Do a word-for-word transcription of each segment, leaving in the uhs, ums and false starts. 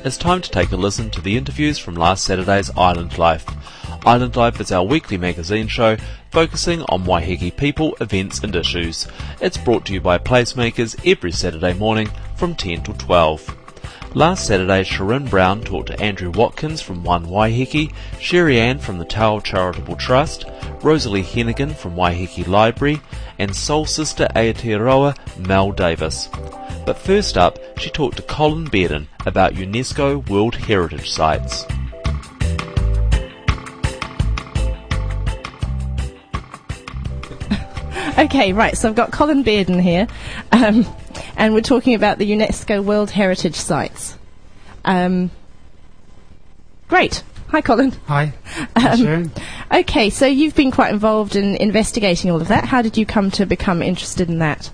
it's time to take a listen to the interviews from last Saturday's Island Life. Island Life is our weekly magazine show focusing on Waiheke people, events and issues. It's brought to you by Placemakers every Saturday morning from ten till twelve. Last Saturday, Sharon Brown talked to Andrew Watkins from One Waiheke, Sherry Ann from the Tau Charitable Trust, Rosalie Hennigan from Waiheke Library, and soul sister Aotearoa Mel Davis. But first up, she talked to Colin Bearden about UNESCO World Heritage Sites. Okay, right, so I've got Colin Bearden here, um, and we're talking about the UNESCO World Heritage Sites. Um, great. Hi, Colin. Hi. Hi, Sharon. Um, okay, so you've been quite involved in investigating all of that. How did you come to become interested in that?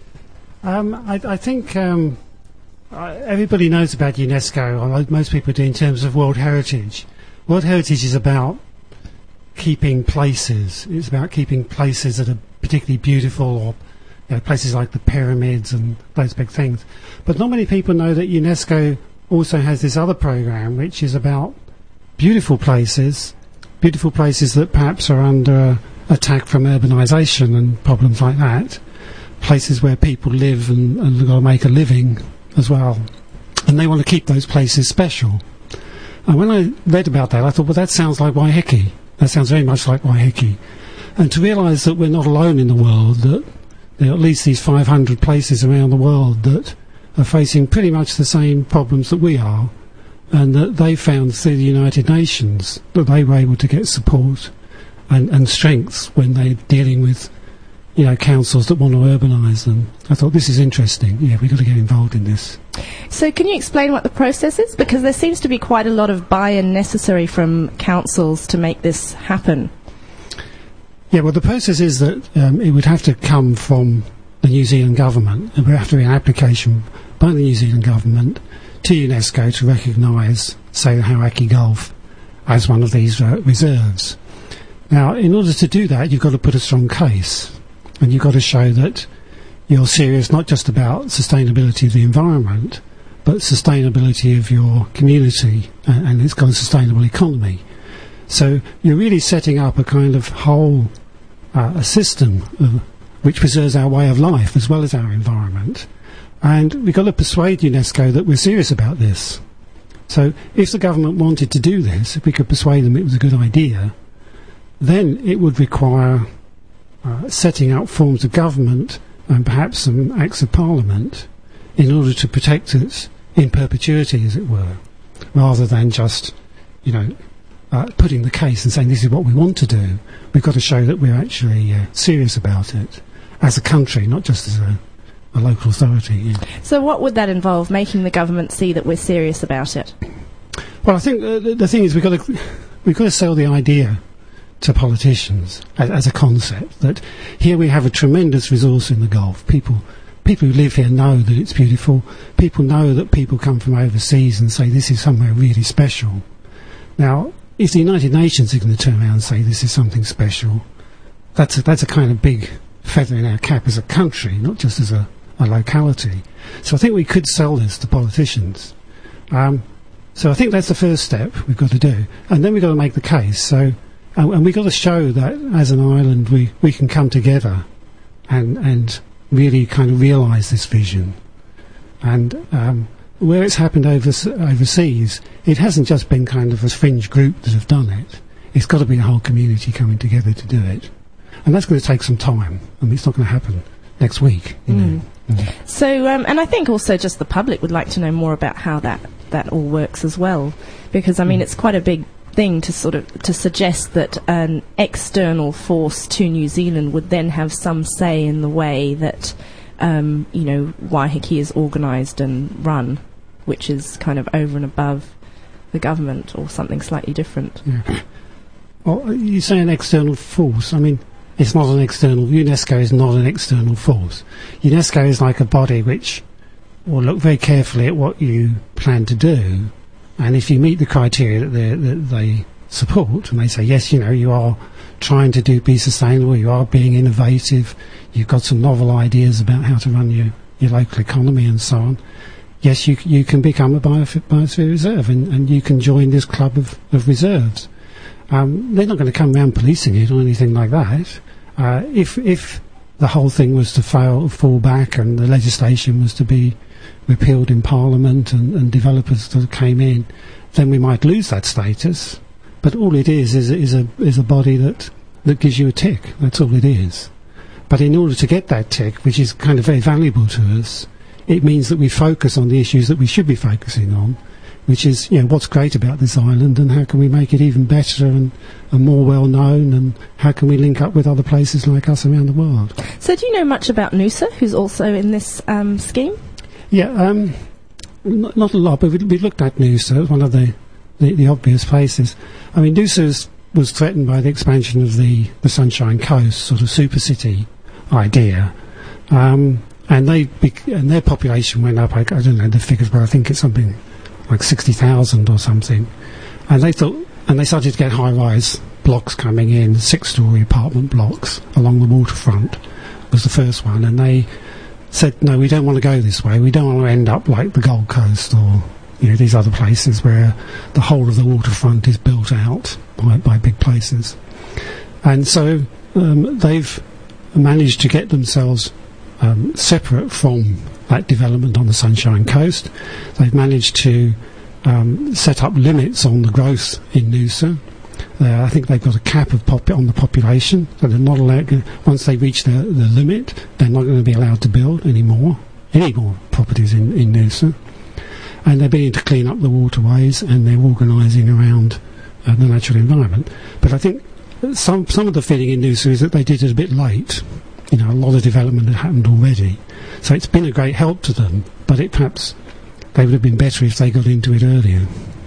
Um, I, I think um, uh, everybody knows about UNESCO, or most people do, in terms of World Heritage. World Heritage is about keeping places. It's about keeping places that are particularly beautiful, or you know, places like the pyramids and those big things. But not many people know that UNESCO also has this other program, which is about beautiful places, beautiful places that perhaps are under attack from urbanisation and problems like that. Places where people live and, and got to make a living as well. And they want to keep those places special. And when I read about that, I thought, well, that sounds like Waiheke. That sounds very much like Waiheke. And to realise that we're not alone in the world, that there are at least these five hundred places around the world that are facing pretty much the same problems that we are, and that they found through the United Nations that they were able to get support and, and strength when they're dealing with, you know, councils that want to urbanise them. I thought, this is interesting. Yeah, we've got to get involved in this. So can you explain what the process is? Because there seems to be quite a lot of buy-in necessary from councils to make this happen. Yeah, well, the process is that um, it would have to come from the New Zealand government. There would have to be an application by the New Zealand government to UNESCO to recognise, say, the Hauraki Gulf as one of these uh, reserves. Now, in order to do that, you've got to put a strong case. And you've got to show that you're serious not just about sustainability of the environment, but sustainability of your community, and, and it's got a sustainable economy. So you're really setting up a kind of whole uh, a system of, which preserves our way of life as well as our environment. And we've got to persuade UNESCO that we're serious about this. So if the government wanted to do this, if we could persuade them it was a good idea, then it would require Uh, setting up forms of government and perhaps some acts of parliament in order to protect it in perpetuity, as it were, rather than just, you know, uh, putting the case and saying this is what we want to do. We've got to show that we're actually uh, serious about it as a country, not just as a, a local authority. Yeah. So what would that involve, making the government see that we're serious about it? Well, I think uh, the, the thing is we've got to we've got to sell the idea to politicians as, as a concept that here we have a tremendous resource in the Gulf. People people who live here know that it's beautiful. People know that people come from overseas and say this is somewhere really special. Now, if the United Nations are going to turn around and say this is something special, that's a, that's a kind of big feather in our cap as a country, not just as a, a locality. So I think we could sell this to politicians. Um, so I think that's the first step we've got to do. And then we've got to make the case. So And, and we've got to show that as an island we, we can come together and and really kind of realise this vision. And um, where it's happened over, overseas, it hasn't just been kind of a fringe group that have done it. It's got to be a whole community coming together to do it. And that's going to take some time. I mean, it's not going to happen next week. You know. Mm. Mm. So, um, and I think also just the public would like to know more about how that, that all works as well. Because, I mean, mm. it's quite a big thing to sort of to suggest that an external force to New Zealand would then have some say in the way that um, you know Waiheke is organised and run, which is kind of over and above the government or something slightly different. Yeah. Well, you say an external force. I mean, it's not an external. UNESCO is not an external force. UNESCO is like a body which will look very carefully at what you plan to do. And if you meet the criteria that, that they support, and they say, yes, you know, you are trying to do be sustainable, you are being innovative, you've got some novel ideas about how to run your, your local economy and so on, yes, you c- you can become a biof- biosphere reserve, and, and you can join this club of, of reserves. Um, they're not going to come around policing it or anything like that. Uh, if if the whole thing was to fail, fall back, and the legislation was to be repealed in Parliament, and, and developers sort of came in, then we might lose that status. But all it is is, is a is a body that, that gives you a tick. That's all it is. But in order to get that tick, which is kind of very valuable to us, it means that we focus on the issues that we should be focusing on, which is, you know, what's great about this island and how can we make it even better and, and more well known, and how can we link up with other places like us around the world. So do you know much about Noosa, who's also in this um, scheme? Yeah, um, not, not a lot, but we, we looked at Noosa as one of the, the, the obvious places. I mean, Noosa was threatened by the expansion of the, the Sunshine Coast, sort of super city idea. Um, and they bec- and their population went up, I, I don't know the figures, but I think it's something like sixty thousand or something. And they thought, and they started to get high-rise blocks coming in, six-storey apartment blocks along the waterfront was the first one. And they said, no, we don't want to go this way. We don't want to end up like the Gold Coast or, you know, these other places where the whole of the waterfront is built out by, by big places. And so um, they've managed to get themselves um, separate from that development on the Sunshine Coast. They've managed to um, set up limits on the growth in Noosa. Uh, I think they've got a cap of pop- on the population, so they're not allowed. Once they reach the, the limit, they're not going to be allowed to build any more, any more properties in, in Noosa. And they're beginning to clean up the waterways, and they're organising around uh, the natural environment. But I think some some of the feeling in Noosa is that they did it a bit late. You know, a lot of development had happened already, so it's been a great help to them. But it perhaps they would have been better if they got into it earlier.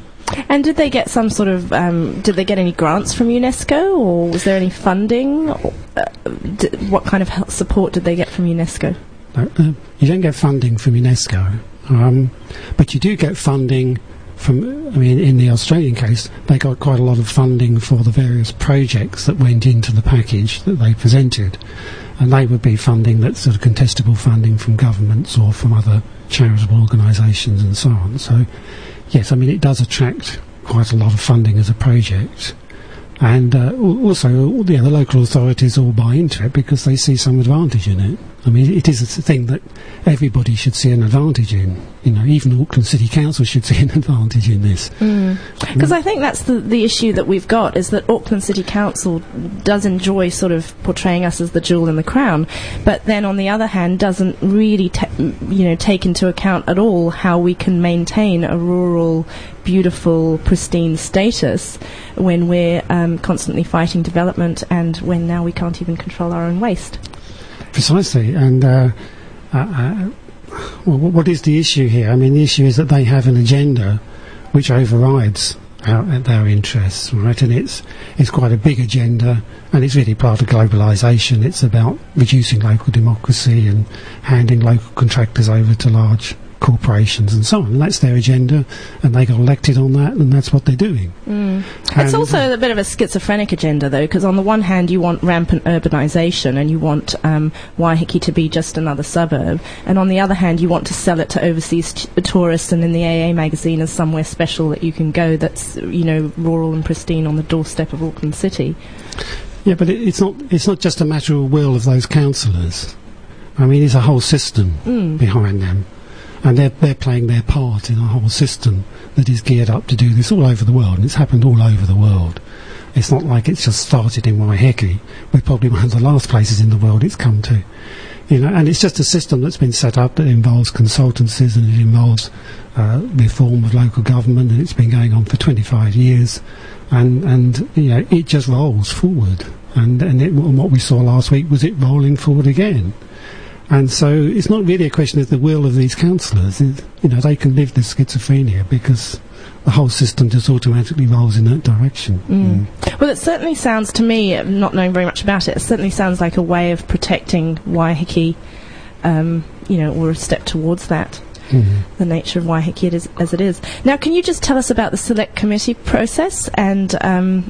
And did they get some sort of, um, did they get any grants from UNESCO, or was there any funding? Or, uh, d- what kind of help, support did they get from UNESCO? No, uh, you don't get funding from UNESCO, um, but you do get funding from, I mean, in the Australian case, they got quite a lot of funding for the various projects that went into the package that they presented. And they would be funding that's sort of contestable funding from governments or from other charitable organisations and so on. So, yes, I mean, it does attract quite a lot of funding as a project. And uh, also, yeah, the local authorities all buy into it because they see some advantage in it. I mean, it is a thing that everybody should see an advantage in. You know, even Auckland City Council should see an advantage in this. Because mm. mm. I think that's the, the issue that we've got, is that Auckland City Council does enjoy sort of portraying us as the jewel in the crown, but then on the other hand doesn't really ta- you know, take into account at all how we can maintain a rural, beautiful, pristine status when we're um, constantly fighting development, and when now we can't even control our own waste. Precisely. And uh, uh, uh, well, what is the issue here? I mean, the issue is that they have an agenda which overrides our, their interests, right? And it's it's quite a big agenda, and it's really part of globalisation. It's about reducing local democracy and handing local contractors over to large corporations and so on. And that's their agenda, and they got elected on that, and that's what they're doing. Mm. It's also a bit of a schizophrenic agenda, though, because on the one hand you want rampant urbanisation and you want um, Waiheke to be just another suburb, and on the other hand you want to sell it to overseas t- tourists, and in the A A magazine as somewhere special that you can go that's, you know, rural and pristine on the doorstep of Auckland City. Yeah, but it, it's not it's not just a matter of will of those councillors. I mean, it's a whole system mm. behind them. And they're, they're playing their part in a whole system that is geared up to do this all over the world. And it's happened all over the world. It's not like it's just started in Waiheke. We're probably one of the last places in the world it's come to. You know, and it's just a system that's been set up that involves consultancies, and it involves uh, reform of local government, and it's been going on for twenty-five years. And, and you know, it just rolls forward. And, and, it, and what we saw last week was it rolling forward again. And so it's not really a question of the will of these councillors. It, you know, they can live this schizophrenia because the whole system just automatically rolls in that direction. Mm. Mm. Well, it certainly sounds to me, not knowing very much about it, it certainly sounds like a way of protecting Waiheke, um, you know, or a step towards that. Mm-hmm. The nature of Waiheke it is, as it is. Now, can you just tell us about the select committee process and um,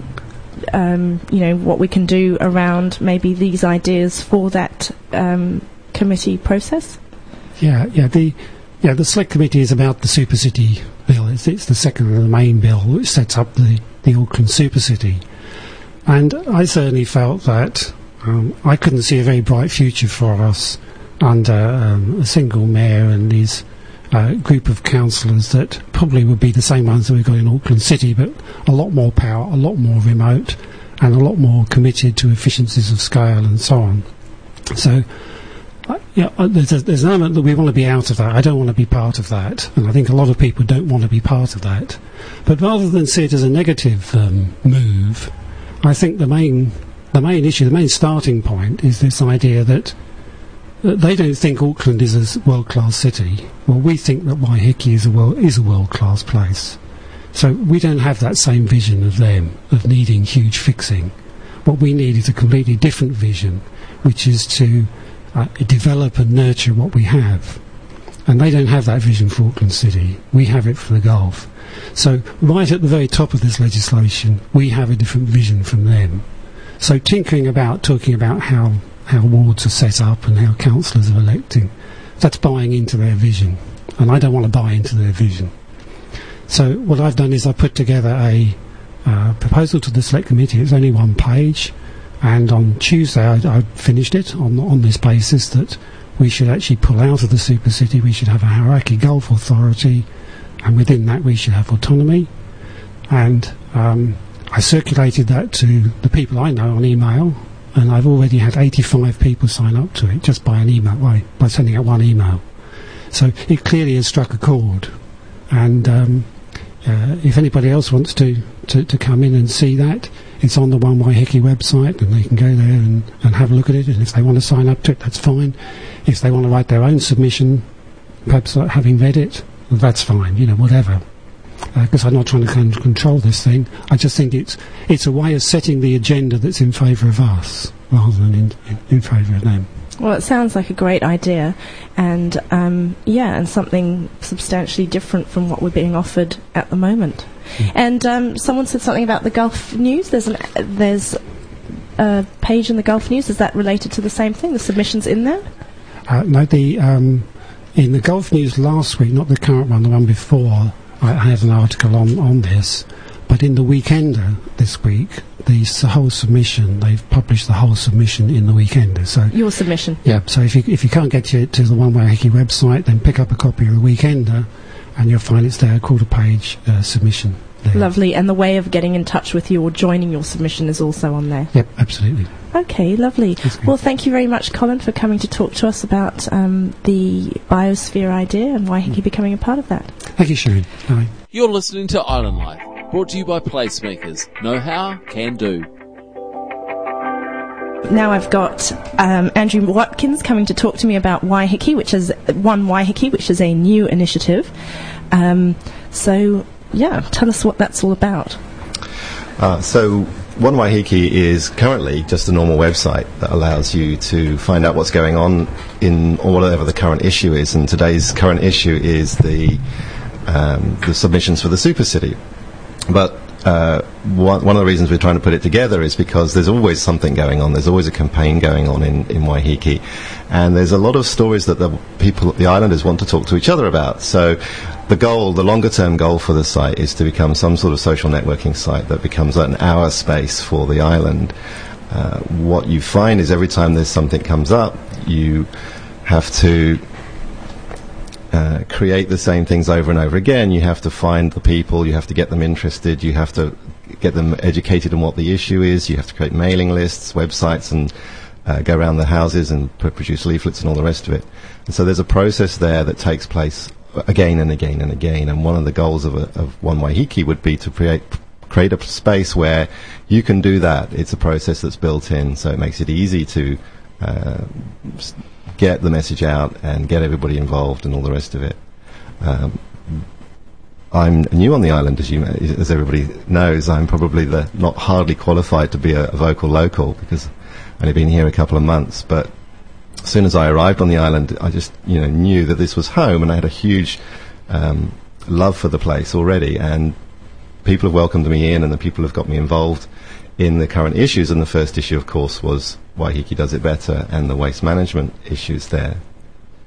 Um, you know, what we can do around maybe these ideas for that um, committee process? Yeah, yeah. The Yeah, the Select Committee is about the Super City bill. It's, it's the second of the main bill which sets up the, the Auckland Super City. And I certainly felt that um, I couldn't see a very bright future for us under um, a single mayor and his uh, group of councillors that probably would be the same ones that we've got in Auckland City, but a lot more power, a lot more remote, and a lot more committed to efficiencies of scale and so on. So, uh, yeah, uh, there's, a, there's an element that we want to be out of that. I don't want to be part of that, and I think a lot of people don't want to be part of that. But rather than see it as a negative um, move, I think the main the main issue, the main starting point, is this idea that uh, they don't think Auckland is a world-class city. Well, we think that Waiheke is a world is a world-class place. So we don't have that same vision of them, of needing huge fixing. What we need is a completely different vision, which is to uh, develop and nurture what we have. And they don't have that vision for Auckland City. We have it for the Gulf. So right at the very top of this legislation, we have a different vision from them. So tinkering about, talking about how, how wards are set up and how councillors are electing, that's buying into their vision. And I don't want to buy into their vision. So what I've done is I put together a uh, proposal to the Select Committee. It's only one page, and on Tuesday I, I finished it on on this basis that we should actually pull out of the Super City. We should have a Hauraki Gulf Authority, and within that we should have autonomy. And um, I circulated that to the people I know on email, and I've already had eighty-five people sign up to it just by an email, by, by sending out one email. So it clearly has struck a chord. And um, uh, if anybody else wants to, to, to come in and see that, it's on the One Waiheke website, and they can go there and, and have a look at it. And if they want to sign up to it, that's fine. If they want to write their own submission, perhaps uh, having read it, that's fine, you know, whatever. Because uh, I'm not trying to con- control this thing. I just think it's it's a way of setting the agenda that's in favour of us, rather than in, in, in favour of them. Well, it sounds like a great idea, and um, yeah, and something substantially different from what we're being offered at the moment. Mm. And um, someone said something about the Gulf News. There's an there's a page in the Gulf News. Is that related to the same thing? The submissions in there? Uh, no, the um, in the Gulf News last week, not the current one, the one before, I, I had an article on on this. But in the Weekender this week, the s- whole submission, they've published the whole submission in the Weekender. So your submission. Yeah. So if you if you can't get to to the One Waiheke website, then pick up a copy of the Weekender, and you'll find it's there, a quarter page uh, submission there. Lovely. And the way of getting in touch with you or joining your submission is also on there. Yep, absolutely. Okay, lovely. Well, thank you very much, Colin, for coming to talk to us about um, the biosphere idea and Waiheke becoming a part of that. Thank you, Sharon. Bye. You're listening to Island Life, brought to you by Placemakers. Know how, can do. Now I've got um, Andrew Watkins coming to talk to me about Waiheke, which is One Waiheke, which is a new initiative. Um, so, yeah, tell us what that's all about. Uh, so, One Waiheke is currently just a normal website that allows you to find out what's going on in or whatever the current issue is. And today's current issue is the um, the submissions for the Super City. But uh, one, one of the reasons we're trying to put it together is because there's always something going on. There's always a campaign going on in, in Waiheke. And there's a lot of stories that the people, the islanders, want to talk to each other about. So the goal, the longer-term goal for the site is to become some sort of social networking site that becomes an hour space for the island. Uh, what you find is every time there's something comes up, you have to Uh, create the same things over and over again. You have to find the people, you have to get them interested, you have to get them educated on what the issue is, you have to create mailing lists, websites, and uh, go around the houses and pr- produce leaflets and all the rest of it. And so there's a process there that takes place again and again and again, and one of the goals of, a, of One Waiheke would be to create create a space where you can do that. It's a process that's built in, so it makes it easy to uh, get the message out and get everybody involved and all the rest of it. Um, I'm new on the island, as you, as everybody knows. I'm probably the not hardly qualified to be a, a vocal local because I've only been here a couple of months. But as soon as I arrived on the island, I just you know knew that this was home, and I had a huge um, love for the place already. And people have welcomed me in, and the people have got me involved in the current issues. And the first issue, of course, was Waiheke Does It Better and the waste management issues there.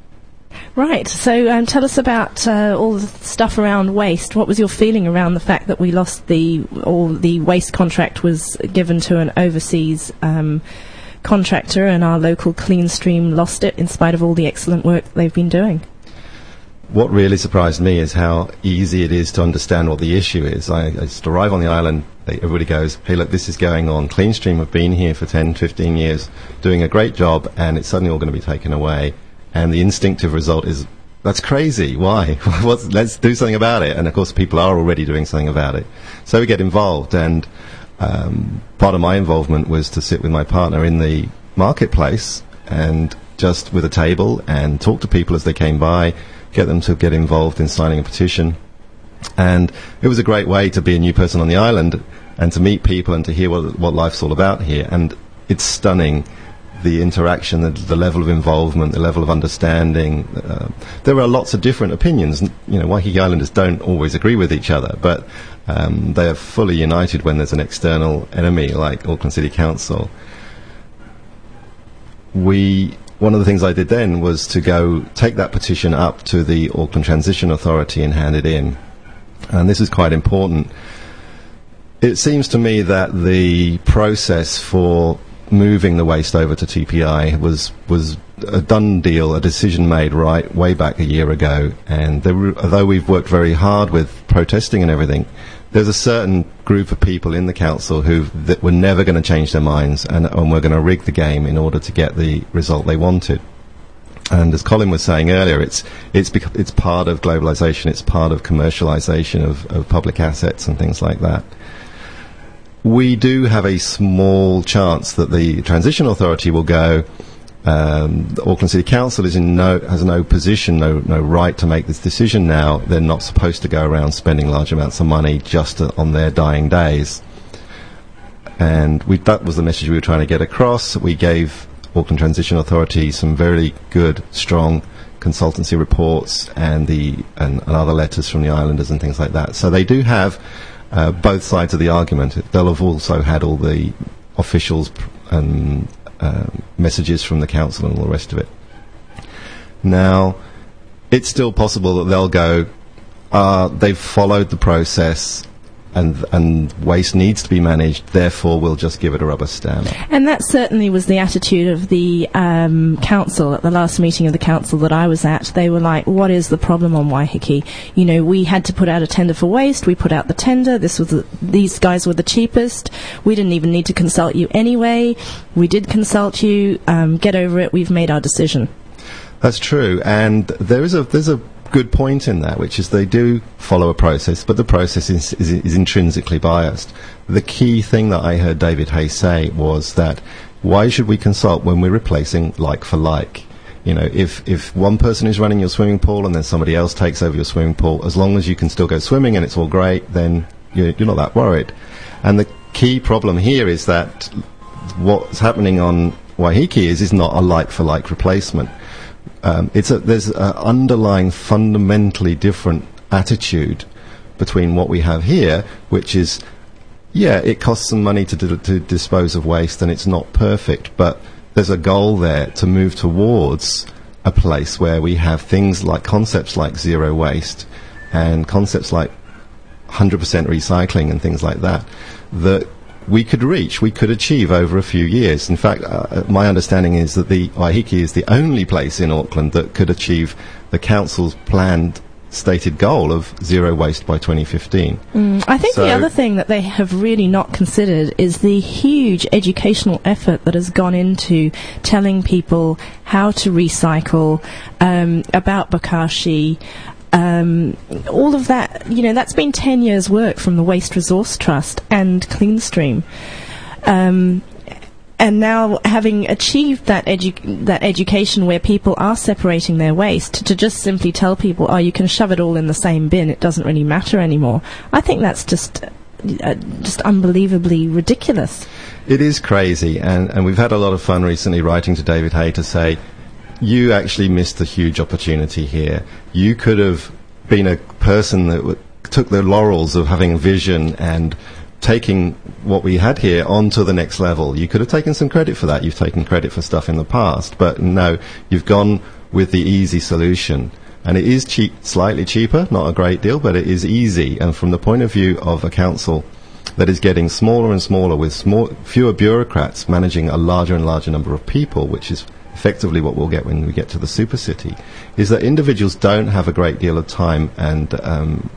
Right, so um, tell us about uh, all the stuff around waste. What was your feeling around the fact that we lost the, or the waste contract was given to an overseas um, contractor and our local Cleanstream lost it in spite of all the excellent work that they've been doing? What really surprised me is how easy it is to understand what the issue is. I, I just arrive on the island, they, everybody goes, hey look, this is going on. Cleanstream have been here for ten, fifteen years, doing a great job, and it's suddenly all going to be taken away. And the instinctive result is, that's crazy, why? What's, let's do something about it. And of course people are already doing something about it. So we get involved, and um, part of my involvement was to sit with my partner in the marketplace and just with a table and talk to people as they came by, get them to get involved in signing a petition. And it was a great way to be a new person on the island and to meet people and to hear what, what life's all about here. And it's stunning, the interaction, the, the level of involvement, the level of understanding. Uh, there are lots of different opinions. You know, Waiheke Islanders don't always agree with each other, but um, they are fully united when there's an external enemy like Auckland City Council. We... One of the things I did then was to go take that petition up to the Auckland Transition Authority and hand it in. And this is quite important. It seems to me that the process for moving the waste over to T P I was was a done deal, a decision made right way back a year ago. And there were, although we've worked very hard with protesting and everything, there's a certain group of people in the council who that were never going to change their minds and, and were going to rig the game in order to get the result they wanted. And as Colin was saying earlier, it's it's bec- it's part of globalisation, it's part of commercialisation of, of public assets and things like that. We do have a small chance that the Transition Authority will go, Um, the Auckland City Council is in no, has no position, no, no right to make this decision now. They're not supposed to go around spending large amounts of money just to, on their dying days. And we, that was the message we were trying to get across. We gave Auckland Transition Authority some very good, strong consultancy reports and the and, and other letters from the islanders and things like that. So they do have uh, both sides of the argument. They'll have also had all the officials and Uh, messages from the council and all the rest of it. Now, it's still possible that they'll go, uh, they've followed the process and and waste needs to be managed, therefore we'll just give it a rubber stamp. And that certainly was the attitude of the um, council at the last meeting of the council that I was at. They were like, what is the problem on Waiheke? You know, we had to put out a tender for waste, we put out the tender, this was the, these guys were the cheapest, we didn't even need to consult you anyway, we did consult you, um, get over it, we've made our decision. That's true, and there is a there's a good point in that, which is they do follow a process, but the process is, is, is intrinsically biased. The key thing that I heard David Hay say was that why should we consult when we're replacing like for like? You know, if, if one person is running your swimming pool and then somebody else takes over your swimming pool, as long as you can still go swimming and it's all great, then you're, you're not that worried. And the key problem here is that what's happening on Waiheke is, is not a like for like replacement. Um, it's a, there's an underlying fundamentally different attitude between what we have here, which is, yeah, it costs some money to, d- to dispose of waste and it's not perfect, but there's a goal there to move towards a place where we have things like concepts like zero waste and concepts like one hundred percent recycling and things like that, that we could reach, we could achieve over a few years. In fact, uh, my understanding is that the Waiheke is the only place in Auckland that could achieve the council's planned stated goal of zero waste by twenty fifteen. Mm, I think so the other thing that they have really not considered is the huge educational effort that has gone into telling people how to recycle, um, about Bokashi. Um, all of that, you know, that's been ten years' work from the Waste Resource Trust and Cleanstream. Um, and now, having achieved that edu- that education where people are separating their waste, to just simply tell people, oh, you can shove it all in the same bin, it doesn't really matter anymore, I think that's just uh, just unbelievably ridiculous. It is crazy, and, and we've had a lot of fun recently writing to David Hay to say, you actually missed a huge opportunity here. You could have been a person that w- took the laurels of having a vision and taking what we had here onto the next level. You could have taken some credit for that. You've taken credit for stuff in the past, but no, you've gone with the easy solution. And it is cheap, slightly cheaper, not a great deal, but it is easy. And from the point of view of a council that is getting smaller and smaller with small, fewer bureaucrats managing a larger and larger number of people, which is effectively what we'll get when we get to the super city, is that individuals don't have a great deal of time and um,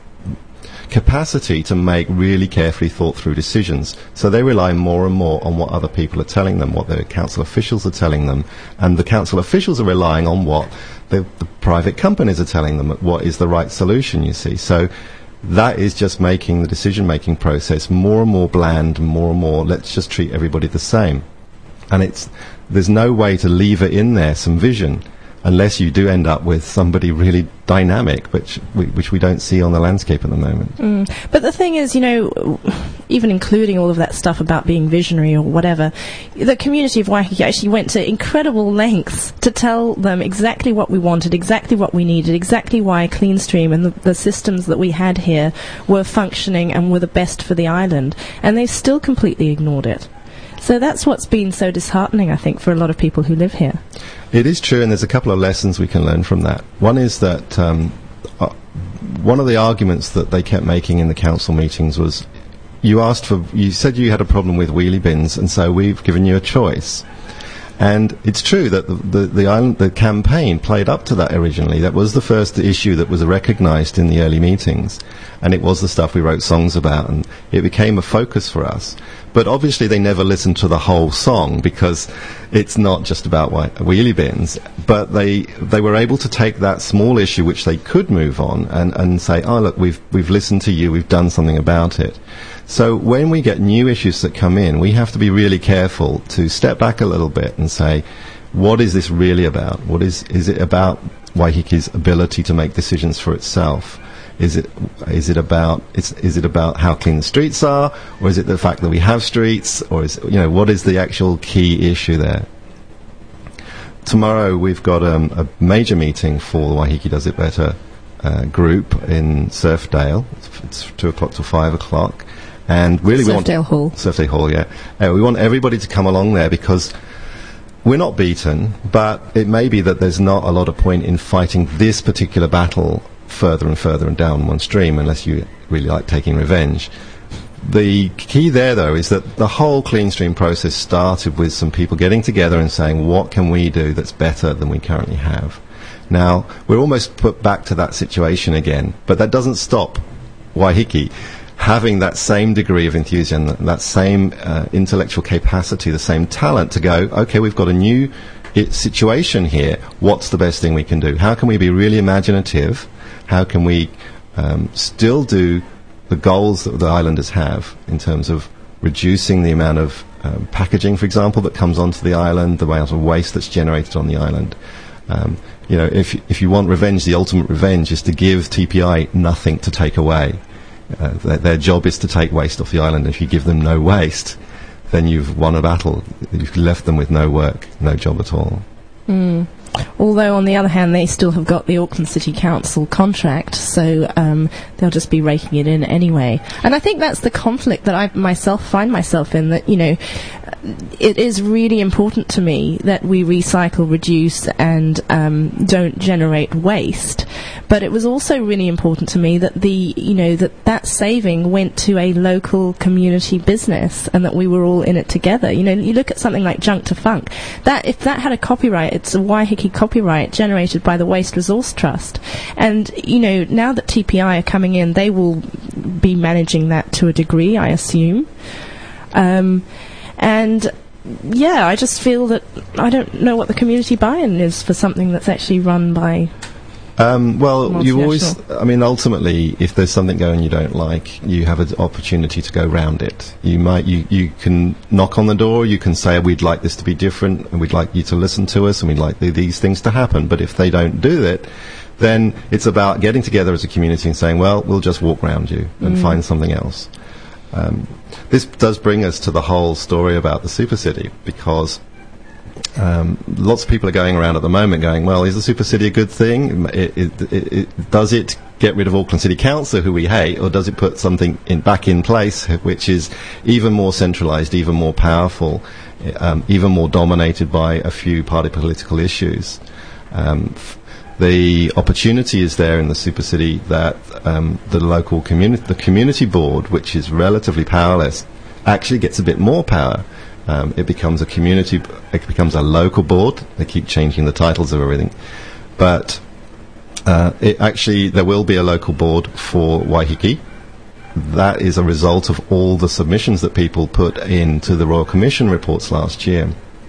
capacity to make really carefully thought through decisions. So they rely more and more on what other people are telling them, what the council officials are telling them, and the council officials are relying on what the, the private companies are telling them, what is the right solution, you see. So that is just making the decision-making process more and more bland, more and more, let's just treat everybody the same. And it's there's no way to lever in there some vision unless you do end up with somebody really dynamic, which we, which we don't see on the landscape at the moment. Mm. But the thing is, you know, even including all of that stuff about being visionary or whatever, the community of Waiheke actually went to incredible lengths to tell them exactly what we wanted, exactly what we needed, exactly why CleanStream and the, the systems that we had here were functioning and were the best for the island. And they still completely ignored it. So that's what's been so disheartening, I think, for a lot of people who live here. It is true, and there's a couple of lessons we can learn from that. One is that um, uh, one of the arguments that they kept making in the council meetings was, you asked for, you said you had a problem with wheelie bins, and so we've given you a choice. And it's true that the, the, the, island, the campaign played up to that originally. That was the first issue that was recognised in the early meetings, and it was the stuff we wrote songs about, and it became a focus for us. But obviously they never listened to the whole song, because it's not just about wheelie bins. But they they were able to take that small issue, which they could move on, and, and say, oh, look, we've we've listened to you, we've done something about it. So when we get new issues that come in, we have to be really careful to step back a little bit and say, what is this really about? What is is it about Waiheke's ability to make decisions for itself? Is it is it about it's, is it about how clean the streets are, or is it the fact that we have streets, or is, you know, what is the actual key issue there? Tomorrow we've got um, a major meeting for the Waiheke Does It Better uh, group in Surfdale. It's, it's two o'clock to five o'clock, and really we want Surfdale Hall. Surfdale Hall, yeah. Uh, we want everybody to come along there, because we're not beaten, but it may be that there's not a lot of point in fighting this particular battle further and further and down one stream, unless you really like taking revenge. The key there, though, is that the whole CleanStream process started with some people getting together and saying, what can we do that's better than we currently have? Now, we're almost put back to that situation again, but that doesn't stop Waiheke having that same degree of enthusiasm, that same uh, intellectual capacity, the same talent to go, okay, we've got a new I- situation here. What's the best thing we can do? How can we be really imaginative? How can we um, still do the goals that the islanders have in terms of reducing the amount of um, packaging, for example, that comes onto the island, the amount of waste that's generated on the island? Um, you know, if if you want revenge, the ultimate revenge is to give T P I nothing to take away. Uh, their, their job is to take waste off the island. If you give them no waste, then you've won a battle. You've left them with no work, no job at all. Mm. Although, on the other hand, they still have got the Auckland City Council contract, so um, they'll just be raking it in anyway. And I think that's the conflict that I myself find myself in, that, you know, it is really important to me that we recycle, reduce, and um, don't generate waste. But it was also really important to me that the, you know, that that saving went to a local community business, and that we were all in it together. You know, you look at something like Junk to Funk. That if that had a copyright, it's a Waiheke copyright generated by the Waste Resource Trust. And, you know, now that T P I are coming in, they will be managing that to a degree, I assume. Um, and yeah, I just feel that I don't know what the community buy-in is for something that's actually run by. Um, well, you always, I mean, ultimately, if there's something going you don't like, you have an opportunity to go round it. You might, you, you can knock on the door, you can say, we'd like this to be different, and we'd like you to listen to us, and we'd like the, these things to happen. But if they don't do it, then it's about getting together as a community and saying, well, we'll just walk round you and mm. find something else. Um, this does bring us to the whole story about the super city, because Um, lots of people are going around at the moment going, well, is the super city a good thing? It, it, it, it, does it get rid of Auckland City Council, who we hate, or does it put something in, back in place which is even more centralised, even more powerful, um, even more dominated by a few party political issues? Um, f- the opportunity is there in the super city that um, the local community, the community board, which is relatively powerless, actually gets a bit more power. Um, it becomes a community, it becomes a local board. They keep changing the titles of everything, but uh, it actually there will be a local board for Waiheke. That is a result of all the submissions that people put into the Royal Commission reports last year.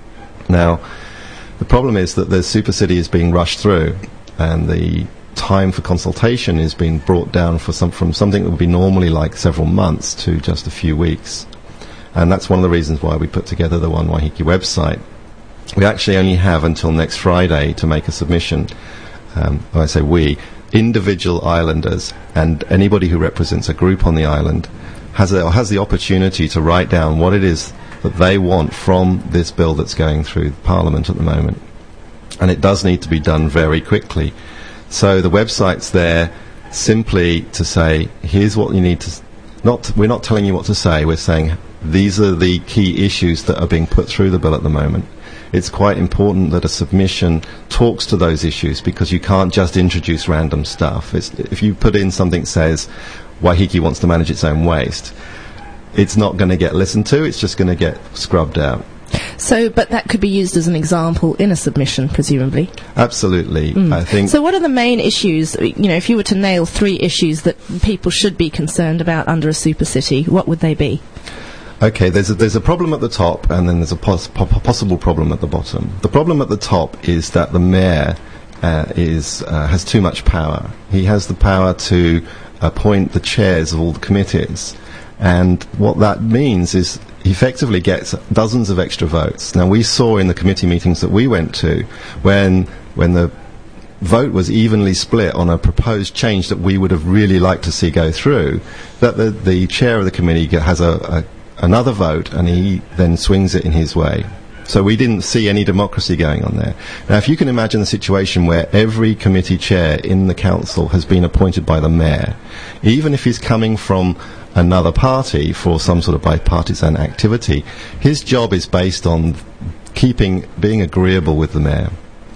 Now, the problem is that the super city is being rushed through, and the time for consultation is being brought down for some, from something that would be normally like several months to just a few weeks. And that's one of the reasons why we put together the One Waiheke website. We actually only have until next Friday to make a submission. Um, when I say we, individual islanders and anybody who represents a group on the island has a, has the opportunity to write down what it is that they want from this bill that's going through Parliament at the moment. And it does need to be done very quickly. So the website's there simply to say, here's what you need to... S- not we're not telling you what to say, we're saying these are the key issues that are being put through the bill at the moment. It's quite important that a submission talks to those issues, because you can't just introduce random stuff. It's, if you put in something that says Waiheke wants to manage its own waste, it's not going to get listened to, it's just going to get scrubbed out. So, but that could be used as an example in a submission, presumably? Absolutely. Mm. I think. So what are the main issues, you know, if you were to nail three issues that people should be concerned about under a super city, what would they be? Okay, there's a, there's a problem at the top, and then there's a pos- po- possible problem at the bottom. The problem at the top is that the mayor uh, is uh, has too much power. He has the power to appoint the chairs of all the committees, and what that means is he effectively gets dozens of extra votes. Now, we saw in the committee meetings that we went to, when when the vote was evenly split on a proposed change that we would have really liked to see go through, that the, the chair of the committee ge- has a, a another vote, and he then swings it in his way. So we didn't see any democracy going on there. Now, if you can imagine a situation where every committee chair in the council has been appointed by the mayor, even if he's coming from another party for some sort of bipartisan activity, his job is based on keeping, being agreeable with the mayor.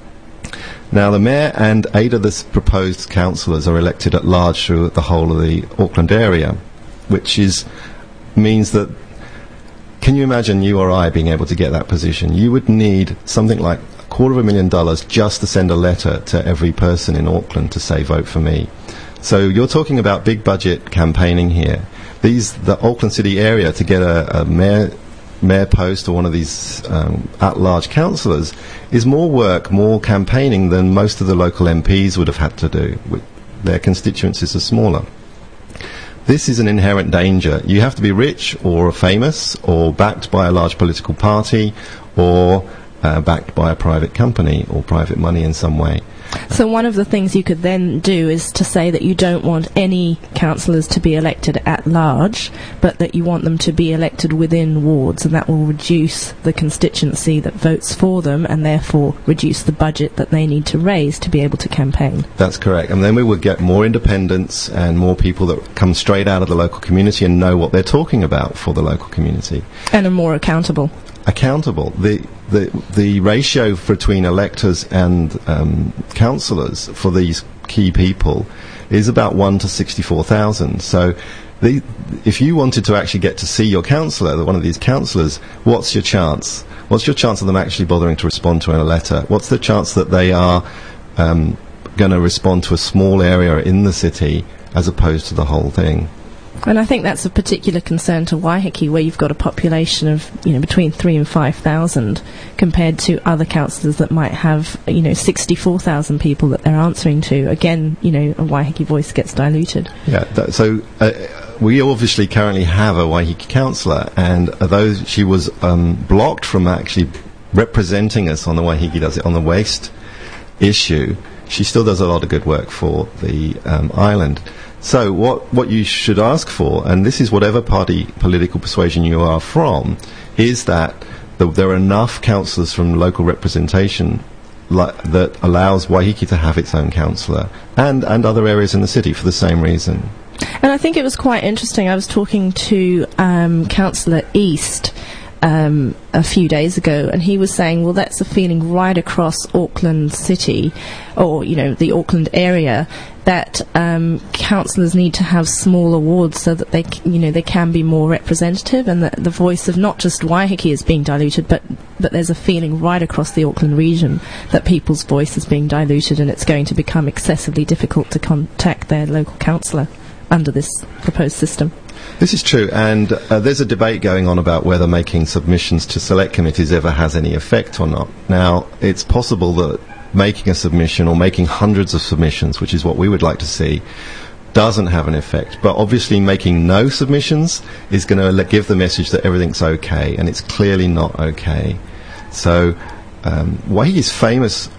Now, the mayor and eight of the proposed councillors are elected at large through the whole of the Auckland area, which is means that, can you imagine you or I being able to get that position? You would need something like a quarter of a million dollars just to send a letter to every person in Auckland to say, vote for me. So you're talking about big budget campaigning here. These, the Auckland City area, to get a, a mayor, mayor post or one of these um, at-large councillors is more work, more campaigning than most of the local M Ps would have had to do. Their constituencies are smaller. This is an inherent danger. You have to be rich or famous or backed by a large political party or uh, backed by a private company or private money in some way. So one of the things you could then do is to say that you don't want any councillors to be elected at large, but that you want them to be elected within wards, and that will reduce the constituency that votes for them and therefore reduce the budget that they need to raise to be able to campaign. That's correct. And then we would get more independence and more people that come straight out of the local community and know what they're talking about for the local community. And are more accountable. Accountable. The the the ratio between electors and um, councillors for these key people is about one to sixty-four thousand. So, the, if you wanted to actually get to see your councillor, one of these councillors, what's your chance? What's your chance of them actually bothering to respond to a letter? What's the chance that they are um, going to respond to a small area in the city as opposed to the whole thing? And I think that's a particular concern to Waiheke, where you've got a population of, you know, between three and five thousand, compared to other councils that might have, you know, sixty-four thousand people that they're answering to. Again, you know, a Waiheke voice gets diluted. Yeah. That, so uh, we obviously currently have a Waiheke councillor, and although she was um, blocked from actually representing us on the Waiheke Does It on the waste issue, she still does a lot of good work for the um, island. So what, what you should ask for, and this is whatever party political persuasion you are from, is that the, there are enough councillors from local representation li- that allows Waiheke to have its own councillor, and, and other areas in the city for the same reason. And I think it was quite interesting. I was talking to um, Councillor East, um, a few days ago, and he was saying, well, that's a feeling right across Auckland City, or, you know, the Auckland area, that um, councillors need to have smaller wards so that they, c- you know, they can be more representative, and that the voice of not just Waiheke is being diluted, but but there's a feeling right across the Auckland region that people's voice is being diluted, and it's going to become excessively difficult to contact their local councillor under this proposed system. This is true, and uh, there's a debate going on about whether making submissions to select committees ever has any effect or not. Now, it's possible that making a submission or making hundreds of submissions, which is what we would like to see, doesn't have an effect. But obviously making no submissions is going to le- give the message that everything's okay, and it's clearly not okay. So um, Waiheke is famous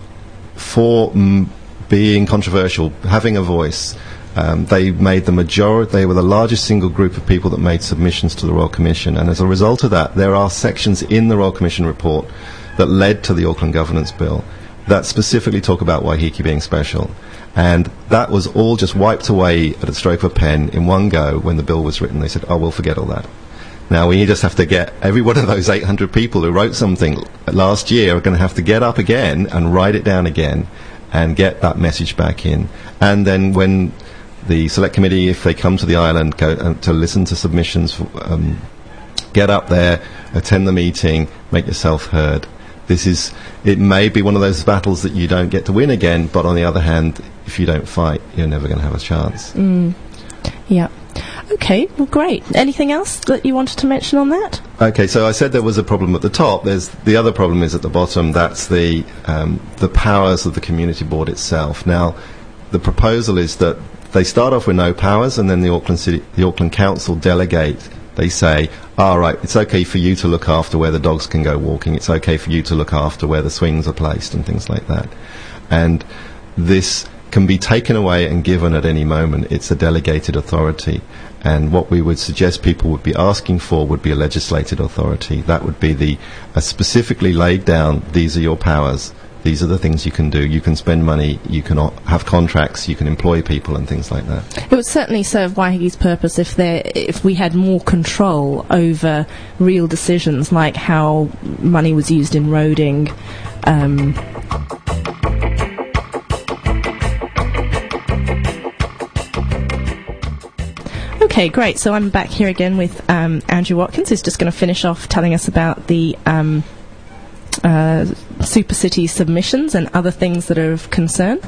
for mm, being controversial, having a voice. Um, they made the majority, they were the largest single group of people that made submissions to the Royal Commission, and as a result of that, there are sections in the Royal Commission report that led to the Auckland Governance Bill that specifically talk about Waiheke being special. And that was all just wiped away at a stroke of a pen in one go when the bill was written. They said, oh, we'll forget all that. Now we just have to get every one of those eight hundred people who wrote something last year are going to have to get up again and write it down again and get that message back in. And then when the Select Committee, if they come to the island, go uh, to listen to submissions, um, get up there, attend the meeting, make yourself heard. This is, it may be one of those battles that you don't get to win again, but on the other hand, if you don't fight, you're never going to have a chance. Mm. Yeah. Okay, well, great. Anything else that you wanted to mention on that? Okay, so I said there was a problem at the top. There's the other problem is at the bottom. That's the um, the powers of the community board itself. Now, the proposal is that they start off with no powers, and then the Auckland City, the Auckland Council delegate. They say, all right, it's okay for you to look after where the dogs can go walking. It's okay for you to look after where the swings are placed and things like that. And this can be taken away and given at any moment. It's a delegated authority. And what we would suggest people would be asking for would be a legislated authority. That would be the uh, specifically laid down, these are your powers. These are the things you can do. You can spend money, you can o- have contracts, you can employ people and things like that. It would certainly serve Waiheke's purpose if there, if we had more control over real decisions like how money was used in roading. Um, okay, great. So I'm back here again with um, Andrew Watkins, who's just going to finish off telling us about the Um, Uh, Super City submissions and other things that are of concern.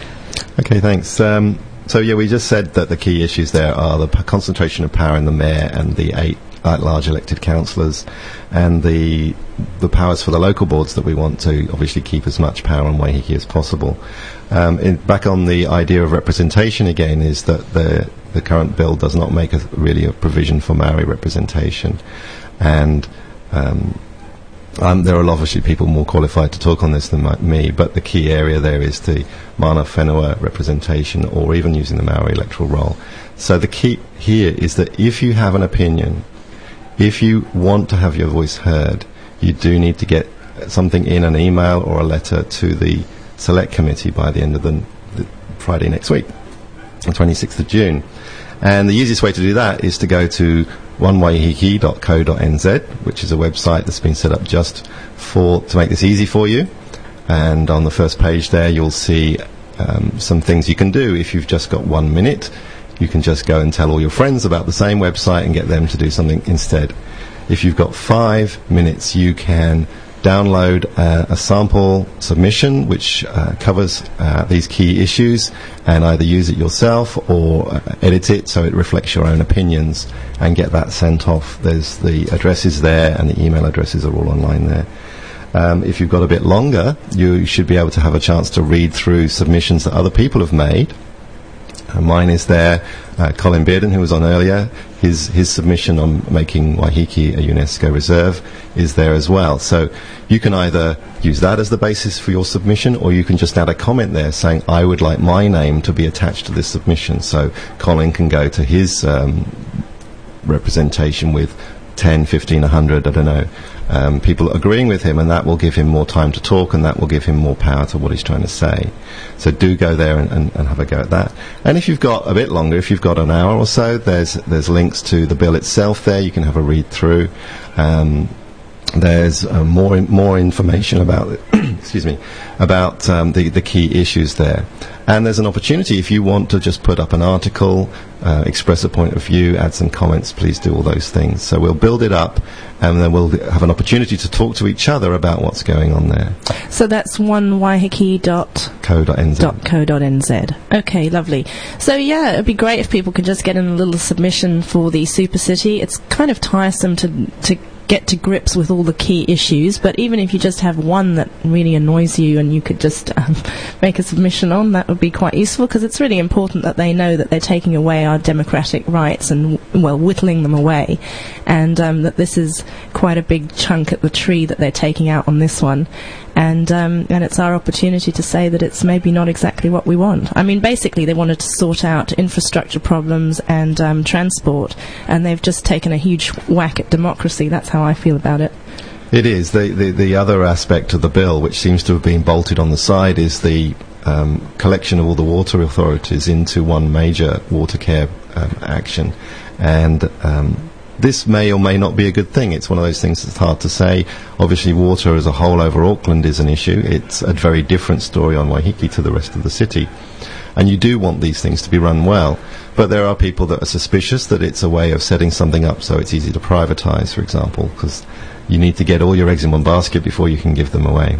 Okay, thanks. Um, so, yeah, we just said that the key issues there are the p- concentration of power in the mayor and the eight at-large elected councillors, and the the powers for the local boards that we want to obviously keep as much power on Waiheke as possible. Um, in, back on the idea of representation again, is that the the current bill does not make a, really a provision for Maori representation, and um, Um, there are obviously people more qualified to talk on this than my, me, but the key area there is the mana whenua representation, or even using the Maori electoral roll. So the key here is that if you have an opinion, if you want to have your voice heard, you do need to get something in an email or a letter to the Select Committee by the end of the, the Friday next week, the twenty-sixth of June. And the easiest way to do that is to go to one waiheke dot co dot n z, which is a website that's been set up just for to make this easy for you. And on the first page there, you'll see um, some things you can do. If you've just got one minute, you can just go and tell all your friends about the same website and get them to do something instead. If you've got five minutes, you can download uh, a sample submission which uh, covers uh, these key issues, and either use it yourself or uh, edit it so it reflects your own opinions and get that sent off. There's the addresses there, and the email addresses are all online there. Um, if you've got a bit longer, you should be able to have a chance to read through submissions that other people have made. Uh, mine is there. Uh, Colin Bearden, who was on earlier, his his submission on making Waiheke a UNESCO reserve is there as well. So you can either use that as the basis for your submission, or you can just add a comment there saying, I would like my name to be attached to this submission. So Colin can go to his um, representation with ten, fifteen, one hundred, I don't know, um, people agreeing with him, and that will give him more time to talk, and that will give him more power to what he's trying to say. So do go there and, and, and have a go at that. And if you've got a bit longer, if you've got an hour or so, there's there's links to the bill itself there. You can have a read through. Um, there's uh, more in, more information about excuse me about um, the the key issues there. And there's an opportunity if you want to just put up an article, uh, express a point of view, add some comments, please do all those things. So we'll build it up, and then we'll have an opportunity to talk to each other about what's going on there. So that's one waiheke dot co dot n z. co dot n z. Okay, lovely. So yeah, it'd be great if people could just get in a little submission for the Super City. It's kind of tiresome to to get to grips with all the key issues, but even if you just have one that really annoys you and you could just um, make a submission on, that would be quite useful, because it's really important that they know that they're taking away our democratic rights and, well, whittling them away, and um, that this is quite a big chunk at the tree that they're taking out on this one. And um, and it's our opportunity to say that it's maybe not exactly what we want. I mean, basically, they wanted to sort out infrastructure problems and um, transport, and they've just taken a huge whack at democracy. That's how I feel about it. It is. The, the, the other aspect of the bill, which seems to have been bolted on the side, is the um, collection of all the water authorities into one major water care um, action. And Um, this may or may not be a good thing. It's one of those things that's hard to say. Obviously, water as a whole over Auckland is an issue. It's a very different story on Waiheke to the rest of the city. And you do want these things to be run well. But there are people that are suspicious that it's a way of setting something up so it's easy to privatise, for example, because you need to get all your eggs in one basket before you can give them away.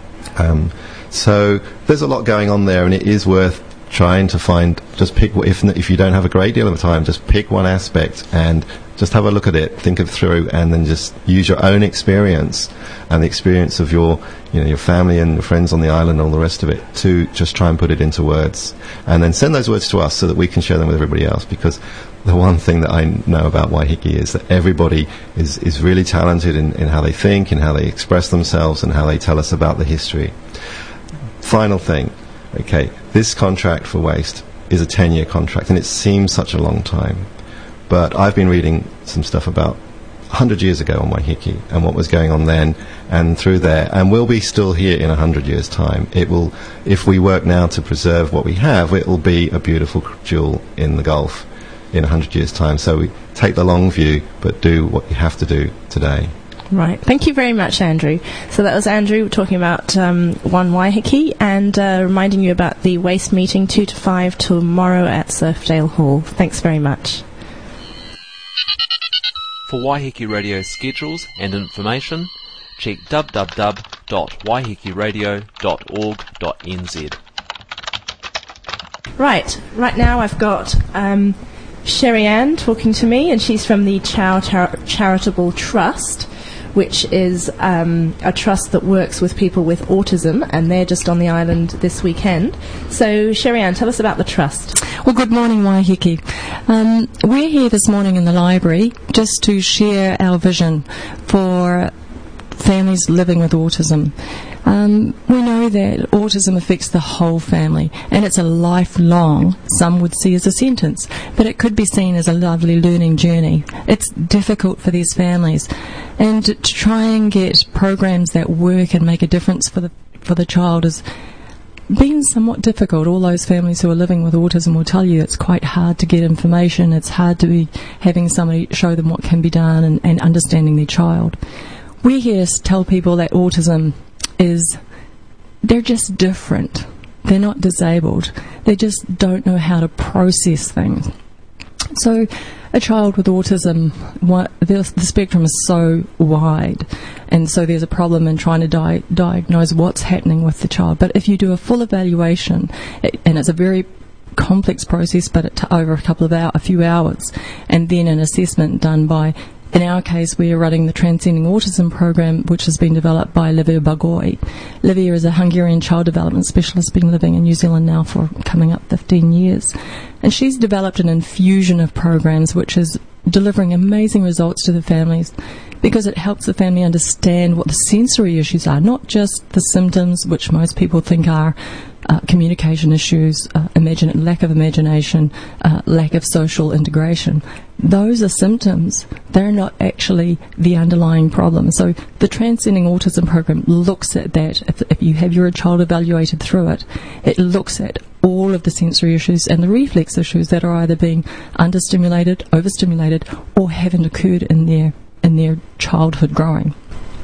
Um, so there's a lot going on there, and it is worth trying to find, just pick, if, if you don't have a great deal of time, just pick one aspect and just have a look at it, think it through, and then just use your own experience and the experience of your, you know, your family and your friends on the island and all the rest of it to just try and put it into words. And then send those words to us so that we can share them with everybody else, because the one thing that I know about Waiheke is that everybody is, is really talented in, in how they think, in how they express themselves, and how they tell us about the history. Final thing, okay, this contract for waste is a ten-year contract, and it seems such a long time. But I've been reading some stuff about one hundred years ago on Waiheke and what was going on then and through there, and we'll be still here in one hundred years' time. It will, if we work now to preserve what we have, it will be a beautiful jewel in the Gulf in one hundred years' time. So we take the long view, but do what you have to do today. Right. Thank you very much, Andrew. So that was Andrew talking about um, One Waiheke, and uh, reminding you about the waste meeting two to five tomorrow at Surfdale Hall. Thanks very much. For Waiheke Radio schedules and information, check w w w dot waiheke radio dot org dot n z. Right. Right now I've got um, Sherry Ann talking to me, and she's from the Chow Char- Charitable Trust, which is um, a trust that works with people with autism, and they're just on the island this weekend. So, Sherry Ann, tell us about the trust. Well, good morning, Waiheke. Um, we're here this morning in the library just to share our vision for families living with autism. Um, we know that autism affects the whole family, and it's a lifelong, some would see as a sentence, but it could be seen as a lovely learning journey. It's difficult for these families, and to try and get programs that work and make a difference for the for the child has been somewhat difficult. All those families who are living with autism will tell you it's quite hard to get information. It's hard to be having somebody show them what can be done and, and understanding their child. We're here to tell people that autism is, they're just different. They're not disabled. They just don't know how to process things. So a child with autism, what, the, the spectrum is so wide, and so there's a problem in trying to di- diagnose what's happening with the child. But if you do a full evaluation, it, and it's a very complex process, but it t- over a couple of hours, a few hours, and then an assessment done by, in our case, we are running the Transcending Autism program, which has been developed by Livia Bagoi. Livia is a Hungarian child development specialist, been living in New Zealand now for coming up fifteen years. And she's developed an infusion of programs which is delivering amazing results to the families, because it helps the family understand what the sensory issues are, not just the symptoms, which most people think are uh, communication issues, uh, imagine- lack of imagination, uh, lack of social integration. Those are symptoms. They're not actually the underlying problem. So the Transcending Autism program looks at that. If, if you have your child evaluated through it, it looks at all of the sensory issues and the reflex issues that are either being understimulated, overstimulated, or haven't occurred in their in their childhood growing.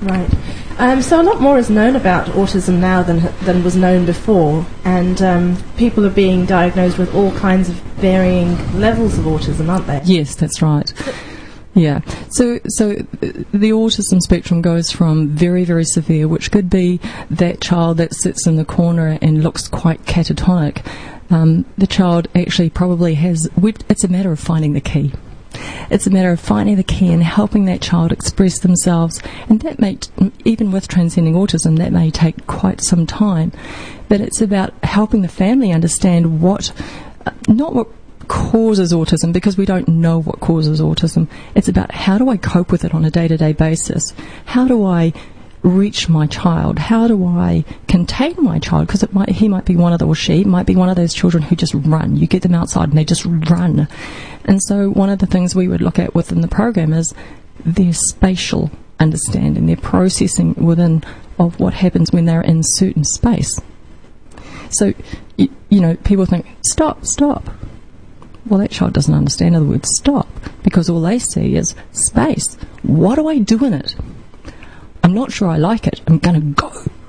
Right. Um, so a lot more is known about autism now than than was known before, and um, people are being diagnosed with all kinds of varying levels of autism, aren't they? Yes, that's right. Yeah. So, so the autism spectrum goes from very, very severe, which could be that child that sits in the corner and looks quite catatonic. Um, the child actually probably has. It's a matter of finding the key. It's a matter of finding the key and helping that child express themselves, and that may, even with transcending autism, that may take quite some time. But it's about helping the family understand what, uh, not what causes autism, because we don't know what causes autism. It's about how do I cope with it on a day-to-day basis? How do I reach my child? How do I contain my child? Because it might, he might be one of the, or she might be one of those children who just run. You get them outside and they just run. And so one of the things we would look at within the program is their spatial understanding, their processing within of what happens when they're in certain space. So, you, you know, people think, stop, stop. Well, that child doesn't understand the word stop, because all they see is space. What do I do in it? I'm not sure I like it. I'm going to go.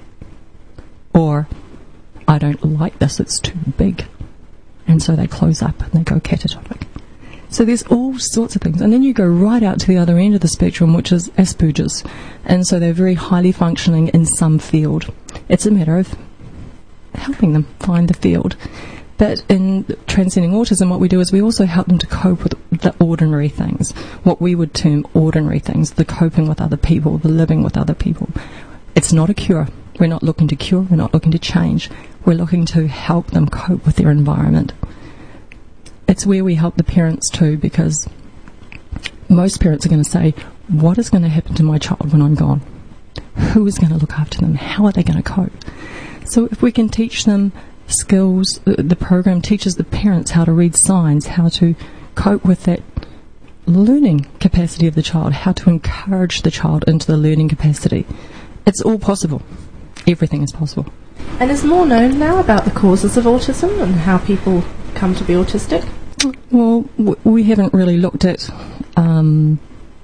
Or, I don't like this. It's too big. And so they close up and they go catatonic. So there's all sorts of things. And then you go right out to the other end of the spectrum, which is Asperger's. And so they're very highly functioning in some field. It's a matter of helping them find the field. But in transcending autism, what we do is we also help them to cope with the ordinary things, what we would term ordinary things, the coping with other people, the living with other people. It's not a cure. We're not looking to cure. We're not looking to change. We're looking to help them cope with their environment. It's where we help the parents too, because most parents are going to say, what is going to happen to my child when I'm gone? Who is going to look after them? How are they going to cope? So if we can teach them skills, the program teaches the parents how to read signs, how to cope with that learning capacity of the child, how to encourage the child into the learning capacity. It's all possible. Everything is possible. And is more known now about the causes of autism and how people come to be autistic? Well, w- we haven't really looked at, um,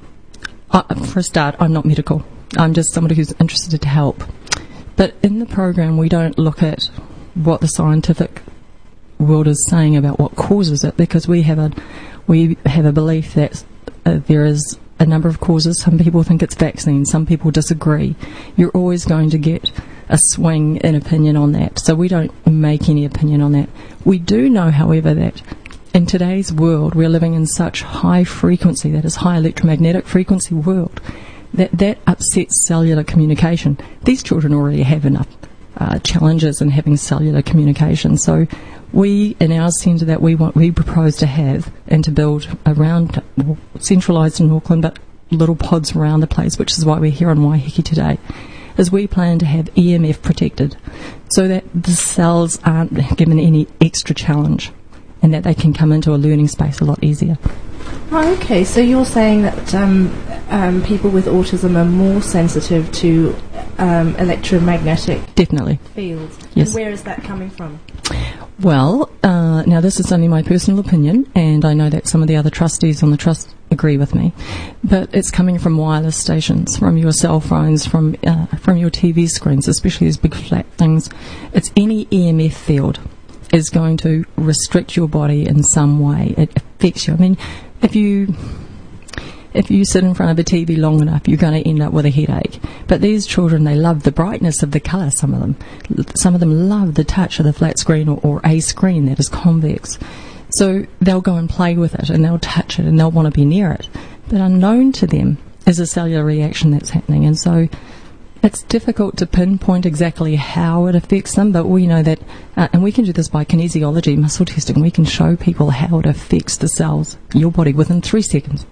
uh, for a start, I'm not medical. I'm just somebody who's interested to help. But in the program, we don't look at what the scientific world is saying about what causes it, because we have a we have a belief that uh, there is a number of causes. Some people think it's vaccines, some people disagree. You're always going to get a swing in opinion on that, so we don't make any opinion on that. We do know, however, that in today's world we're living in such high frequency, that is high electromagnetic frequency world, that that upsets cellular communication. These children already have enough Uh, challenges in having cellular communication. So we, in our centre that we want, we propose to have and to build around, well, centralised in Auckland, but little pods around the place, which is why we're here on Waiheke today, is we plan to have E M F protected so that the cells aren't given any extra challenge and that they can come into a learning space a lot easier. Oh, okay, so you're saying that um, um, people with autism are more sensitive to um, electromagnetic Definitely. fields. Yes. And where is that coming from? Well, uh, now this is only my personal opinion, and I know that some of the other trustees on the trust agree with me, but it's coming from wireless stations, from your cell phones, from uh, from your T V screens, especially these big flat things. It's any E M F field is going to restrict your body in some way. It affects you. I mean, if you if you sit in front of a T V long enough, you're going to end up with a headache. But these children, they love the brightness of the colour, some of them. Some of them love the touch of the flat screen or, or a screen that is convex. So they'll go and play with it and they'll touch it and they'll want to be near it. But unknown to them is a cellular reaction that's happening. And so it's difficult to pinpoint exactly how it affects them, but we know that, uh, and we can do this by kinesiology, muscle testing. We can show people how it affects the cells, your body, within three seconds.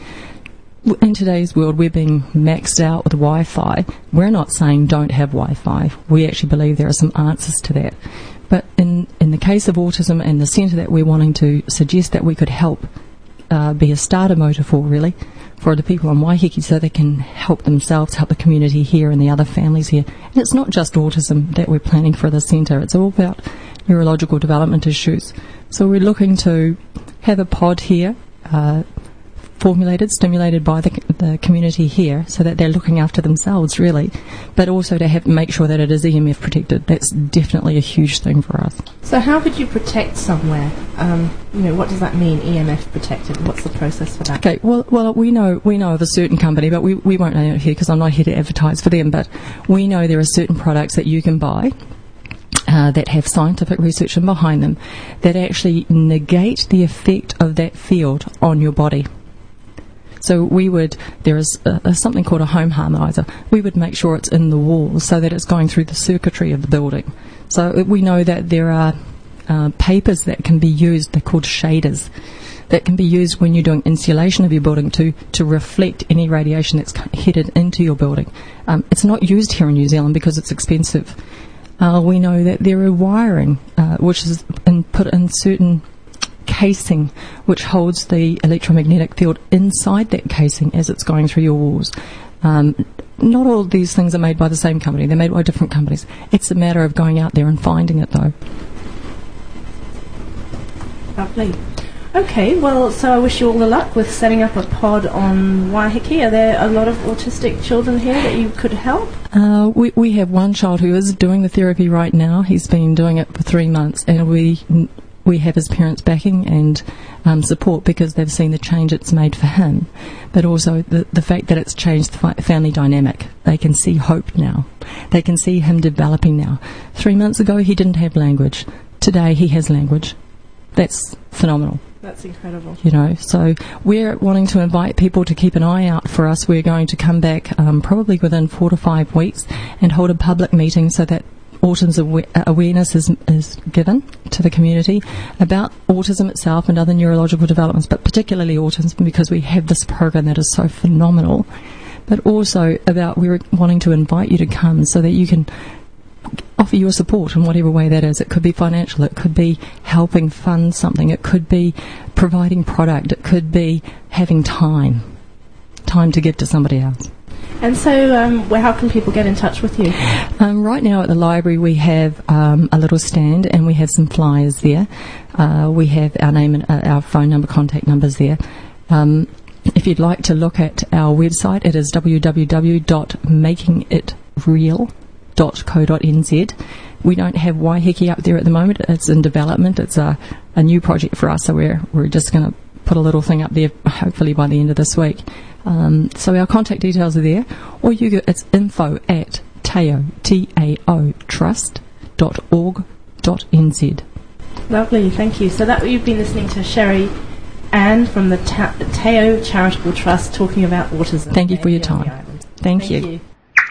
In today's world, we're being maxed out with Wi-Fi. We're not saying don't have Wi-Fi. We actually believe there are some answers to that. But in, in the case of autism and the centre that we're wanting to suggest that we could help uh, be a starter motor for, really, for the people on Waiheke, so they can help themselves, help the community here and the other families here. And it's not just autism that we're planning for the centre. It's all about neurological development issues. So we're looking to have a pod here, uh, formulated, stimulated by the, the community here, so that they're looking after themselves, really, but also to have make sure that it is E M F protected. That's definitely a huge thing for us. So how would you protect somewhere? Um, you know, what does that mean, E M F protected? What's the process for that? Okay, well, well, we know we know of a certain company, but we, we won't name it here because I'm not here to advertise for them, but we know there are certain products that you can buy Uh, that have scientific research in behind them that actually negate the effect of that field on your body. So we would, there is a, a something called a home harmonizer. We would make sure it's in the walls so that it's going through the circuitry of the building. So we know that there are uh, papers that can be used, they're called shaders, that can be used when you're doing insulation of your building to, to reflect any radiation that's headed into your building. Um, it's not used here in New Zealand because it's expensive. Uh, we know that there are wiring, uh, which is in, put in certain casing, which holds the electromagnetic field inside that casing as it's going through your walls. Um, not all of these things are made by the same company. They're made by different companies. It's a matter of going out there and finding it, though. Lovely. Okay, well, so I wish you all the luck with setting up a pod on Waiheke. Are there a lot of autistic children here that you could help? Uh, we, we have one child who is doing the therapy right now. He's been doing it for three months, and we we have his parents' backing and um, support because they've seen the change it's made for him, but also the, the fact that it's changed the fi- family dynamic. They can see hope now. They can see him developing now. Three months ago, he didn't have language. Today, he has language. That's phenomenal. That's incredible. You know, so we're wanting to invite people to keep an eye out for us. We're going to come back um, probably within four to five weeks and hold a public meeting so that autism awa- awareness is, is given to the community about autism itself and other neurological developments, but particularly autism because we have this program that is so phenomenal. But also about we're wanting to invite you to come so that you can offer your support in whatever way that is. It could be financial, it could be helping fund something, it could be providing product, it could be having time, time to give to somebody else. And so, um, well, how can people get in touch with you? Um, right now at the library we have um, a little stand and we have some flyers there. Uh, we have our name and uh, our phone number, contact numbers there. Um, if you'd like to look at our website, it is w w w dot making it real dot co dot n z. We don't have Waiheke up there at the moment. It's in development. It's a, a new project for us, so we're we're just going to put a little thing up there hopefully by the end of this week. Um, so our contact details are there, or you go, it's info at tao, T A O, trust dot org dot n z. Lovely, thank you. So that you've been listening to Sherry Ann from the Ta- Tao Charitable Trust talking about autism. Thank you for your time. Thank, Thank you. you.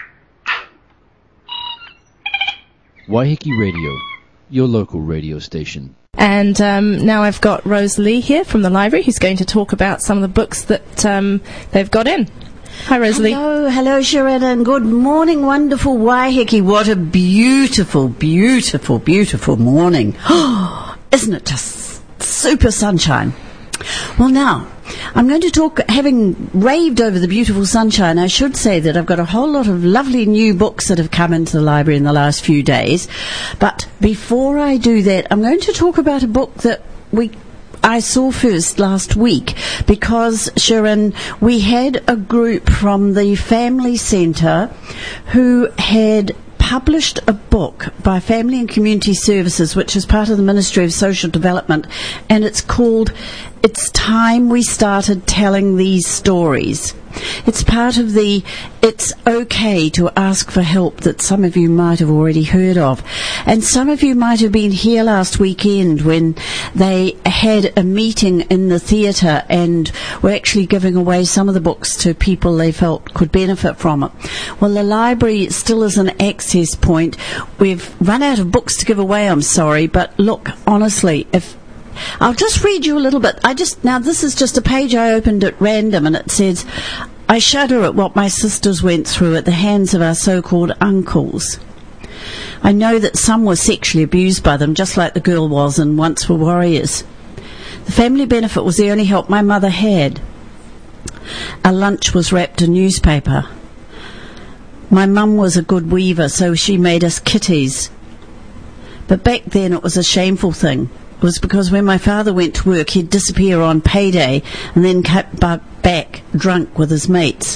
Waiheke Radio, your local radio station. And um, now I've got Rose Lee here from the library who's going to talk about some of the books that um, they've got in. Hi, Rose Lee. Hello, hello, Sharon, and good morning, wonderful Waiheke. What a beautiful, beautiful, beautiful morning. Isn't it just super sunshine? Well, now, I'm going to talk, having raved over the beautiful sunshine, I should say that I've got a whole lot of lovely new books that have come into the library in the last few days. But before I do that, I'm going to talk about a book that we I saw first last week because, Sharon, we had a group from the Family Centre who had published a book by Family and Community Services, which is part of the Ministry of Social Development, and it's called It's Time We Started Telling These Stories. It's part of the It's Okay to Ask for Help that some of you might have already heard of. And some of you might have been here last weekend when they had a meeting in the theatre and were actually giving away some of the books to people they felt could benefit from it. Well, the library still is an access point. We've run out of books to give away, I'm sorry, but look, honestly, if I'll just read you a little bit. I just now this is just a page I opened at random, and it says, "I shudder at what my sisters went through at the hands of our so-called uncles. I know that some were sexually abused by them, just like the girl was and once were warriors. The family benefit was the only help my mother had. Our lunch was wrapped in newspaper. My mum was a good weaver, so she made us kitties. But back then it was a shameful thing. was because when my father went to work, he'd disappear on payday and then come back drunk with his mates.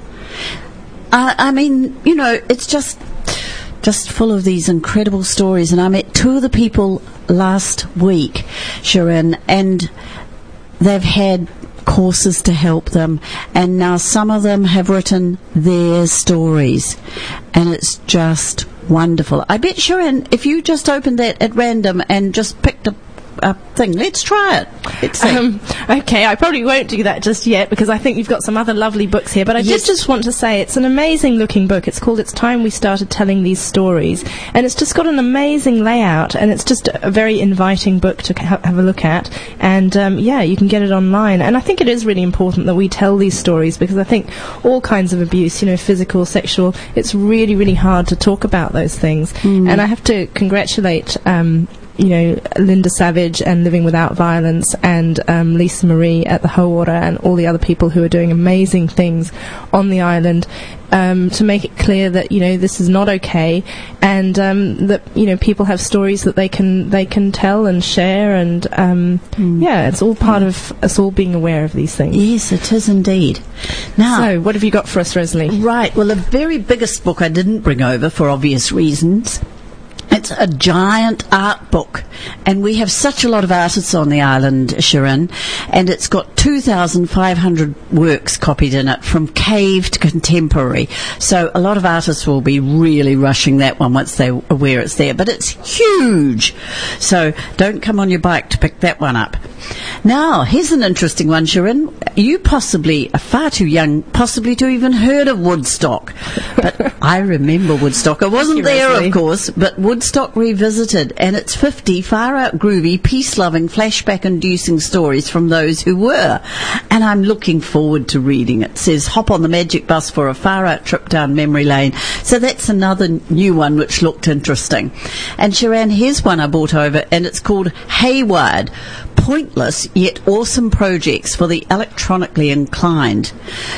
Uh, I mean, you know, it's just just full of these incredible stories. And I met two of the people last week, Sharon, and they've had courses to help them, and now some of them have written their stories, and it's just wonderful. I bet, Sharon, if you just opened that at random and just picked a a thing. Let's try it. Let's see. Um, okay, I probably won't do that just yet because I think you've got some other lovely books here. But I Yes. did just want to say it's an amazing looking book. It's called It's Time We Started Telling These Stories. And it's just got an amazing layout, and it's just a very inviting book to ha- have a look at. And um, yeah, you can get it online. And I think it is really important that we tell these stories because I think all kinds of abuse, you know, physical, sexual, it's really, really hard to talk about those things. Mm. And I have to congratulate um, you know, Linda Savage and Living Without Violence and um, Lisa Marie at the Hauora and all the other people who are doing amazing things on the island um, to make it clear that, you know, this is not okay and um, that, you know, people have stories that they can they can tell and share and, um, Mm. yeah, it's all part of us all being aware of these things. Yes, it is indeed. Now, So, what have you got for us, Rosalie? right, well, the very biggest book I didn't bring over for obvious reasons. It's a giant art book, and we have such a lot of artists on the island, Sharon, and it's got two thousand five hundred works copied in it, from cave to contemporary. So a lot of artists will be really rushing that one once they're aware it's there, but it's huge. So don't come on your bike to pick that one up. Now, here's an interesting one, Sharon. You possibly are far too young, possibly to even heard of Woodstock. But I remember Woodstock. I wasn't you, there, Rosalie. of course, but Woodstock Revisited, and it's fifty far-out groovy, peace-loving, flashback-inducing stories from those who were. And I'm looking forward to reading it. It says, hop on the magic bus for a far-out trip down memory lane. So that's another new one which looked interesting. And Sharon, here's one I bought over, and it's called Haywired. Pointless yet awesome projects for the electronically inclined.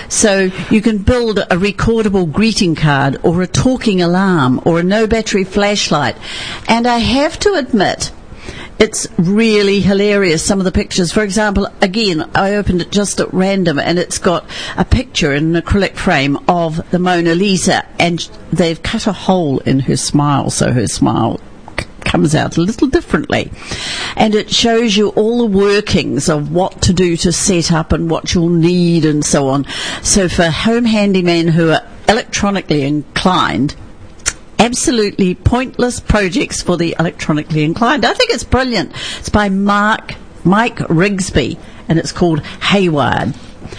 So you can build a recordable greeting card or a talking alarm or a no battery flashlight. And I have to admit, it's really hilarious, some of the pictures. For example, again, I opened it just at random, and it's got a picture in an acrylic frame of the Mona Lisa, and they've cut a hole in her smile, so her smile comes out a little differently, and it shows you all the workings of what to do to set up and what you'll need and so on. So for home handymen who are electronically inclined, absolutely pointless projects for the electronically inclined. I think it's brilliant. It's by Mark Mike Rigsby, and it's called Haywired.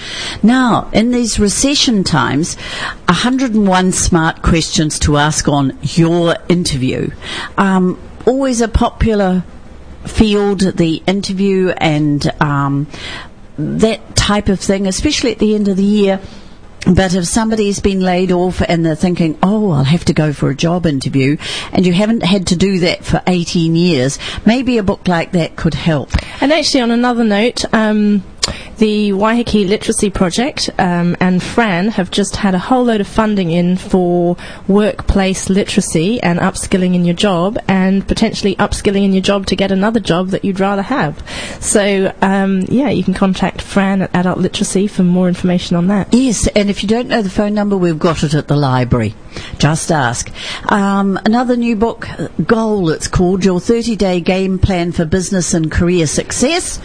Now, in these recession times, one hundred and one smart questions to ask on your interview. Um, always a popular field, the interview and um, that type of thing, especially at the end of the year. But if somebody's been laid off and they're thinking, oh, I'll have to go for a job interview, and you haven't had to do that for eighteen years, maybe a book like that could help. And actually, on another note, um, the Waiheke Literacy Project um, and Fran have just had a whole load of funding in for workplace literacy and upskilling in your job, and potentially upskilling in your job to get another job that you'd rather have. So, um, yeah, you can contact Fran at Adult Literacy for more information on that. Yes, and if you don't know the phone number, we've got it at the library. Just ask. Um, another new book, Goal, it's called, Your thirty-day Game Plan for Business and Career Success.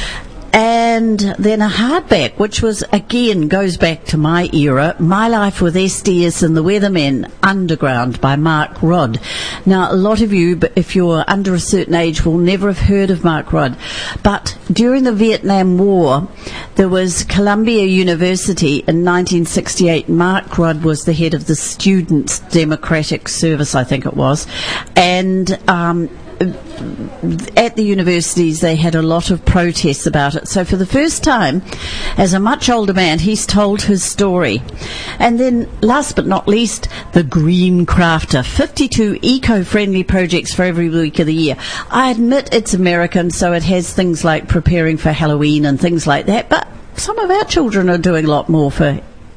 And then a hardback, which was, again, goes back to my era, My Life with S D S and the Weathermen Underground by Mark Rudd. Now, a lot of you, but if you're under a certain age, will never have heard of Mark Rudd. But during the Vietnam War, there was Columbia University in nineteen sixty-eight. Mark Rudd was the head of the Students' Democratic Service, I think it was. And um, at the universities they had a lot of protests about it. So for the first time, as a much older man, he's told his story. And then last but not least, the Green Crafter, fifty-two eco-friendly projects for every week of the year. I admit it's American, so it has things like preparing for Halloween and things like that, but some of our children are doing a lot more for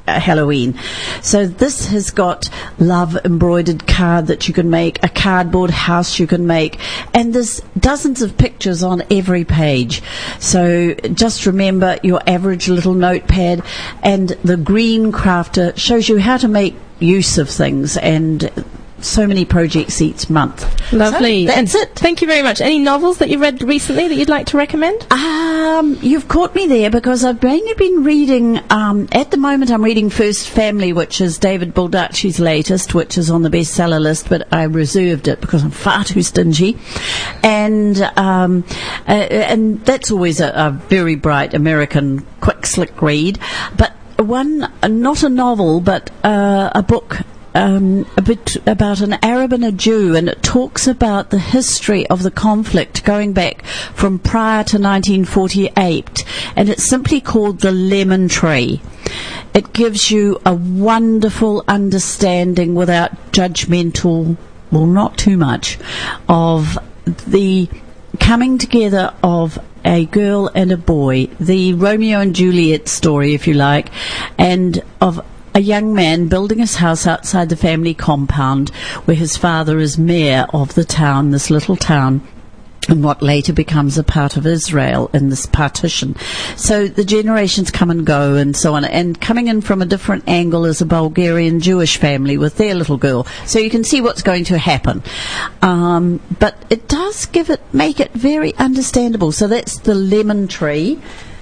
uh, Halloween. So this has got love embroidered card that you can make, a cardboard house you can make, and there's dozens of pictures on every page. So just remember your average little notepad, and the Green Crafter shows you how to make use of things, and so many projects each month. Lovely. So that's and it. Thank you very much. Any novels that you've read recently that you'd like to recommend? Um, you've caught me there because I've mainly been reading, um, at the moment I'm reading First Family, which is David Baldacci's latest, which is on the bestseller list, but I reserved it because I'm far too stingy. And, um, uh, and that's always a, a very bright American quick slick read. But one, uh, not a novel, but uh, a book Um, a bit about an Arab and a Jew, and it talks about the history of the conflict going back from prior to nineteen forty-eight, and it's simply called The Lemon Tree. It gives you a wonderful understanding without judgmental, well, not too much, of the coming together of a girl and a boy, the Romeo and Juliet story, if you like, and of a young man building his house outside the family compound where his father is mayor of the town, this little town, and what later becomes a part of Israel in this partition. So the generations come and go and so on. And coming in from a different angle is a Bulgarian Jewish family with their little girl. So you can see what's going to happen. Um, but it does give it, make it very understandable. So that's The Lemon Tree.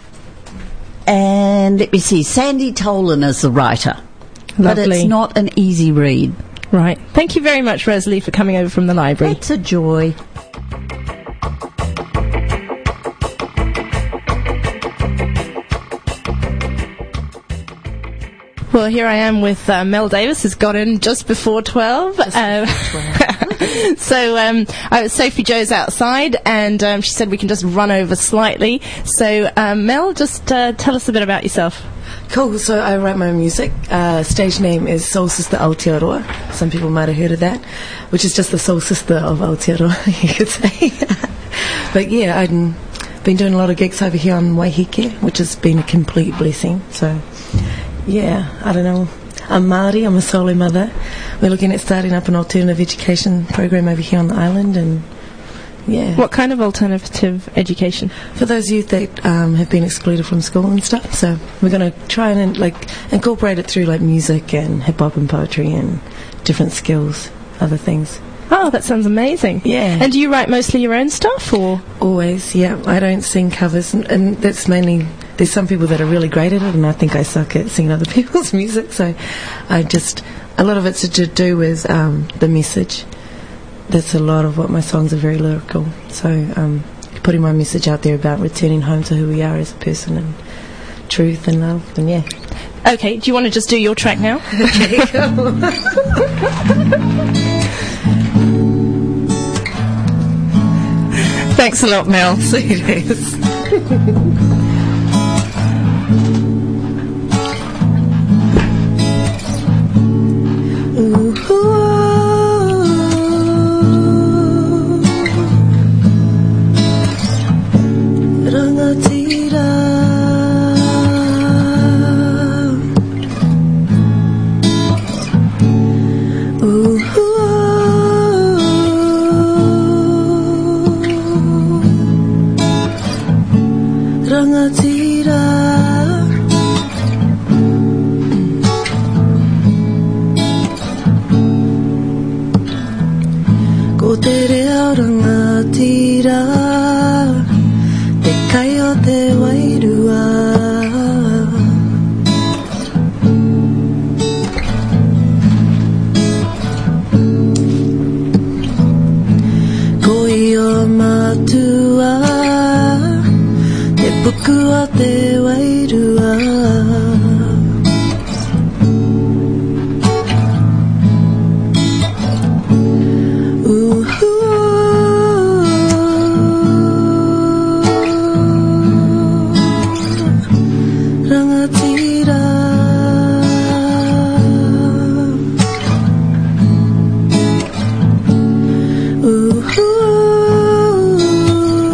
And let me see, Sandy Tolan is the writer. Lovely. But it's not an easy read. Right. Thank you very much, Rosalie, for coming over from the library. It's a joy. Well, here I am with uh, Mel Davis, who's got in just before twelve. Just uh, before twelve. So um, I, Sophie Jo's outside, and um, she said we can just run over slightly. So um, Mel, just uh, tell us a bit about yourself. Cool, so I write my own music. Uh, stage name is Soul Sister Aotearoa. Some people might have heard of that, which is just the soul sister of Aotearoa, you could say. But yeah, I've been doing a lot of gigs over here on Waiheke, which has been a complete blessing. So yeah, I don't know. I'm Māori, I'm a solo mother. We're looking at starting up an alternative education program over here on the island, and yeah. What kind of alternative education? For those youth that um, have been excluded from school and stuff. So we're going to try and like incorporate it through like music and hip hop and poetry and different skills, other things. Oh, that sounds amazing. Yeah. And do you write mostly your own stuff, or? Always, yeah. I don't sing covers, and, and that's mainly, there's some people that are really great at it, and I think I suck at singing other people's music, so I just, a lot of it's to do with um, the message. That's a lot of what my songs are, very lyrical. So um, putting my message out there about returning home to who we are as a person, and truth and love, and yeah. Okay, do you want to just do your track now? Okay, cool. Thanks a lot, Mel. See you guys.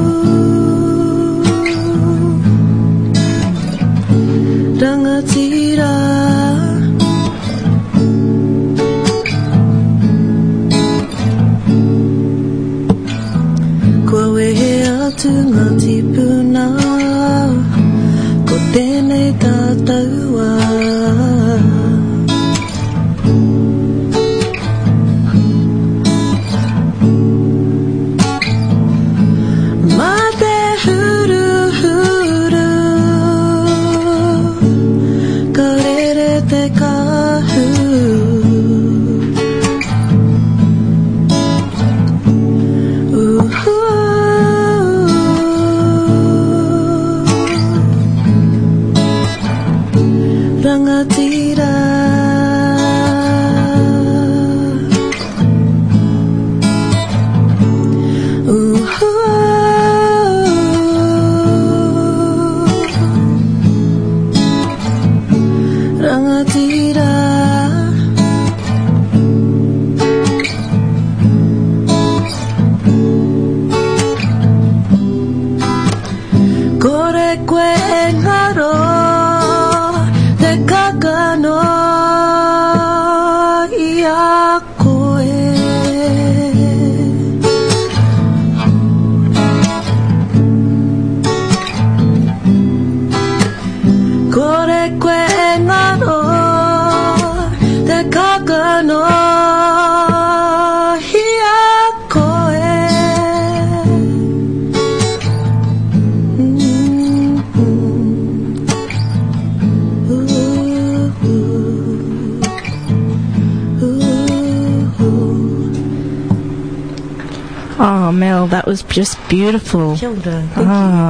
Rangatira engaro te kakano ia koe. Kore koe engaro te kakano Oh, Mel, that was just beautiful. Kia ora, thank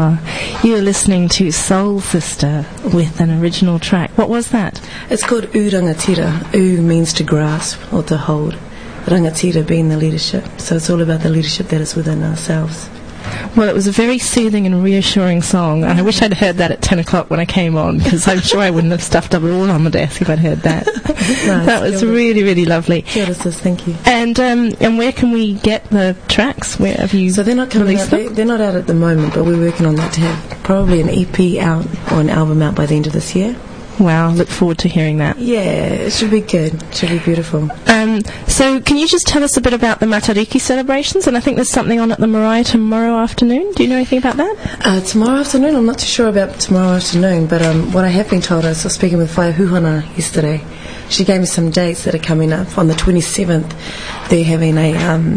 Ah, you were listening to Soul Sister with an original track. What was that? It's called U Rangatira. U means to grasp or to hold. Rangatira being the leadership. So it's all about the leadership that is within ourselves. Well, it was a very soothing and reassuring song, and I wish I'd heard that at ten o'clock when I came on, because I'm sure I wouldn't have stuffed up it all on the desk if I'd heard that. Nice. That was Kia ora. really, really lovely. Kia ora, sis, thank you. And um, and where can we get the tracks? Where have you So they're not coming released out, they, them? they're not out at the moment, but we're working on that to have probably an E P out or an album out by the end of this year. Wow, look forward to hearing that. Yeah, it should be good. It should be beautiful. Um, so can you just tell us a bit about the Matariki celebrations? And I think there's something on at the Marae tomorrow afternoon. Do you know anything about that? Uh, tomorrow afternoon, I'm not too sure about tomorrow afternoon, but um, what I have been told, I was speaking with Whai Huhana yesterday. She gave me some dates that are coming up. On the twenty-seventh, they're having a um,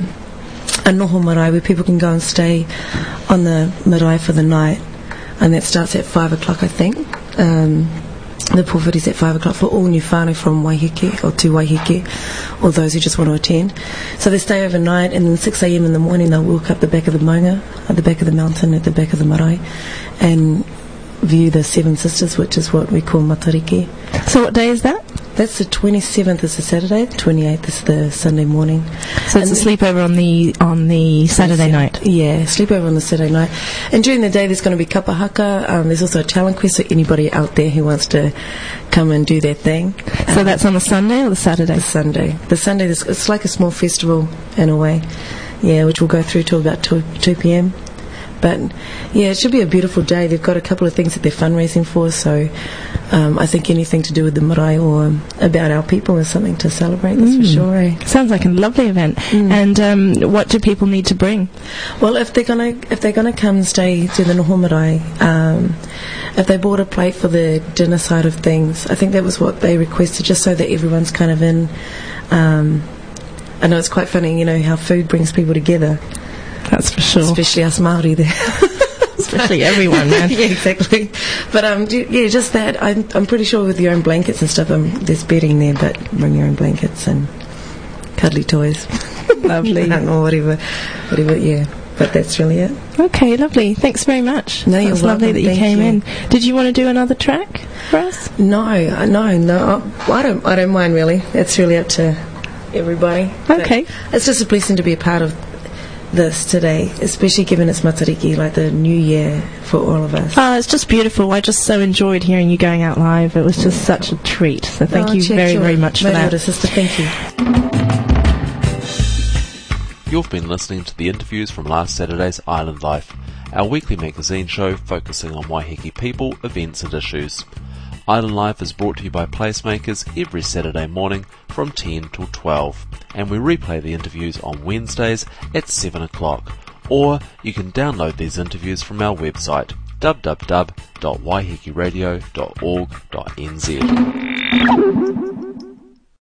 a noho marae where people can go and stay on the marae for the night, and that starts at five o'clock, I think. Um, the pōwhiri's at five o'clock for all new whānau from Waiheke or to Waiheke, or those who just want to attend. So they stay overnight, and then six a.m. in the morning they'll walk up the back of the maunga, at the back of the mountain, at the back of the marae, and view the Seven Sisters, which is what we call Matariki. So what day is that? That's the twenty-seventh is the Saturday, the twenty-eighth is the Sunday morning. So it's And a sleepover on the on the Saturday night. Yeah, sleepover on the Saturday night. And during the day there's going to be kapahaka. Um, there's also a talent quest, so anybody out there who wants to come and do their thing. So Um, that's on the Sunday or the Saturday? the Sunday. The Sunday, there's- it's like a small festival in a way. Yeah, which will go through till about two p.m. But yeah, it should be a beautiful day. They've got a couple of things that they're fundraising for, so um, I think anything to do with the marae or um, about our people is something to celebrate, that's for sure. Eh? Sounds like a lovely event. And um, what do people need to bring? Well, if they're gonna if they're gonna come and stay to the noho marae, um, if they bought a plate for the dinner side of things, I think that was what they requested, just so that everyone's kind of in. Um, I know it's quite funny, you know, how food brings people together. That's for sure. Especially us Māori there. Especially everyone, man. Yeah, exactly. But um, ju- yeah, just that. I'm, I'm pretty sure with your own blankets and stuff, um, there's bedding there, but bring your own blankets and cuddly toys. Lovely. I don't know, whatever, whatever. Yeah, but that's really it. Okay, lovely. Thanks very much. No, It you're was lovely welcome. that you Thank came you. in. Did you want to do another track for us? No, uh, no, no. I don't. I don't mind really. It's really up to everybody. Okay. But it's just a blessing to be a part of this today, especially given it's Matariki, like the new year for all of us. Oh, it's just beautiful. I just so enjoyed hearing you going out live. It was just such a treat. So thank Oh, you check very, your- very much for my that. older sister, thank you. You've been listening to the interviews from last Saturday's Island Life, our weekly magazine show focusing on Waiheke people, events and issues. Island Life is brought to you by Placemakers every Saturday morning from ten till twelve, and we replay the interviews on Wednesdays at seven o'clock. Or you can download these interviews from our website w w w dot waiheke radio dot org dot n z.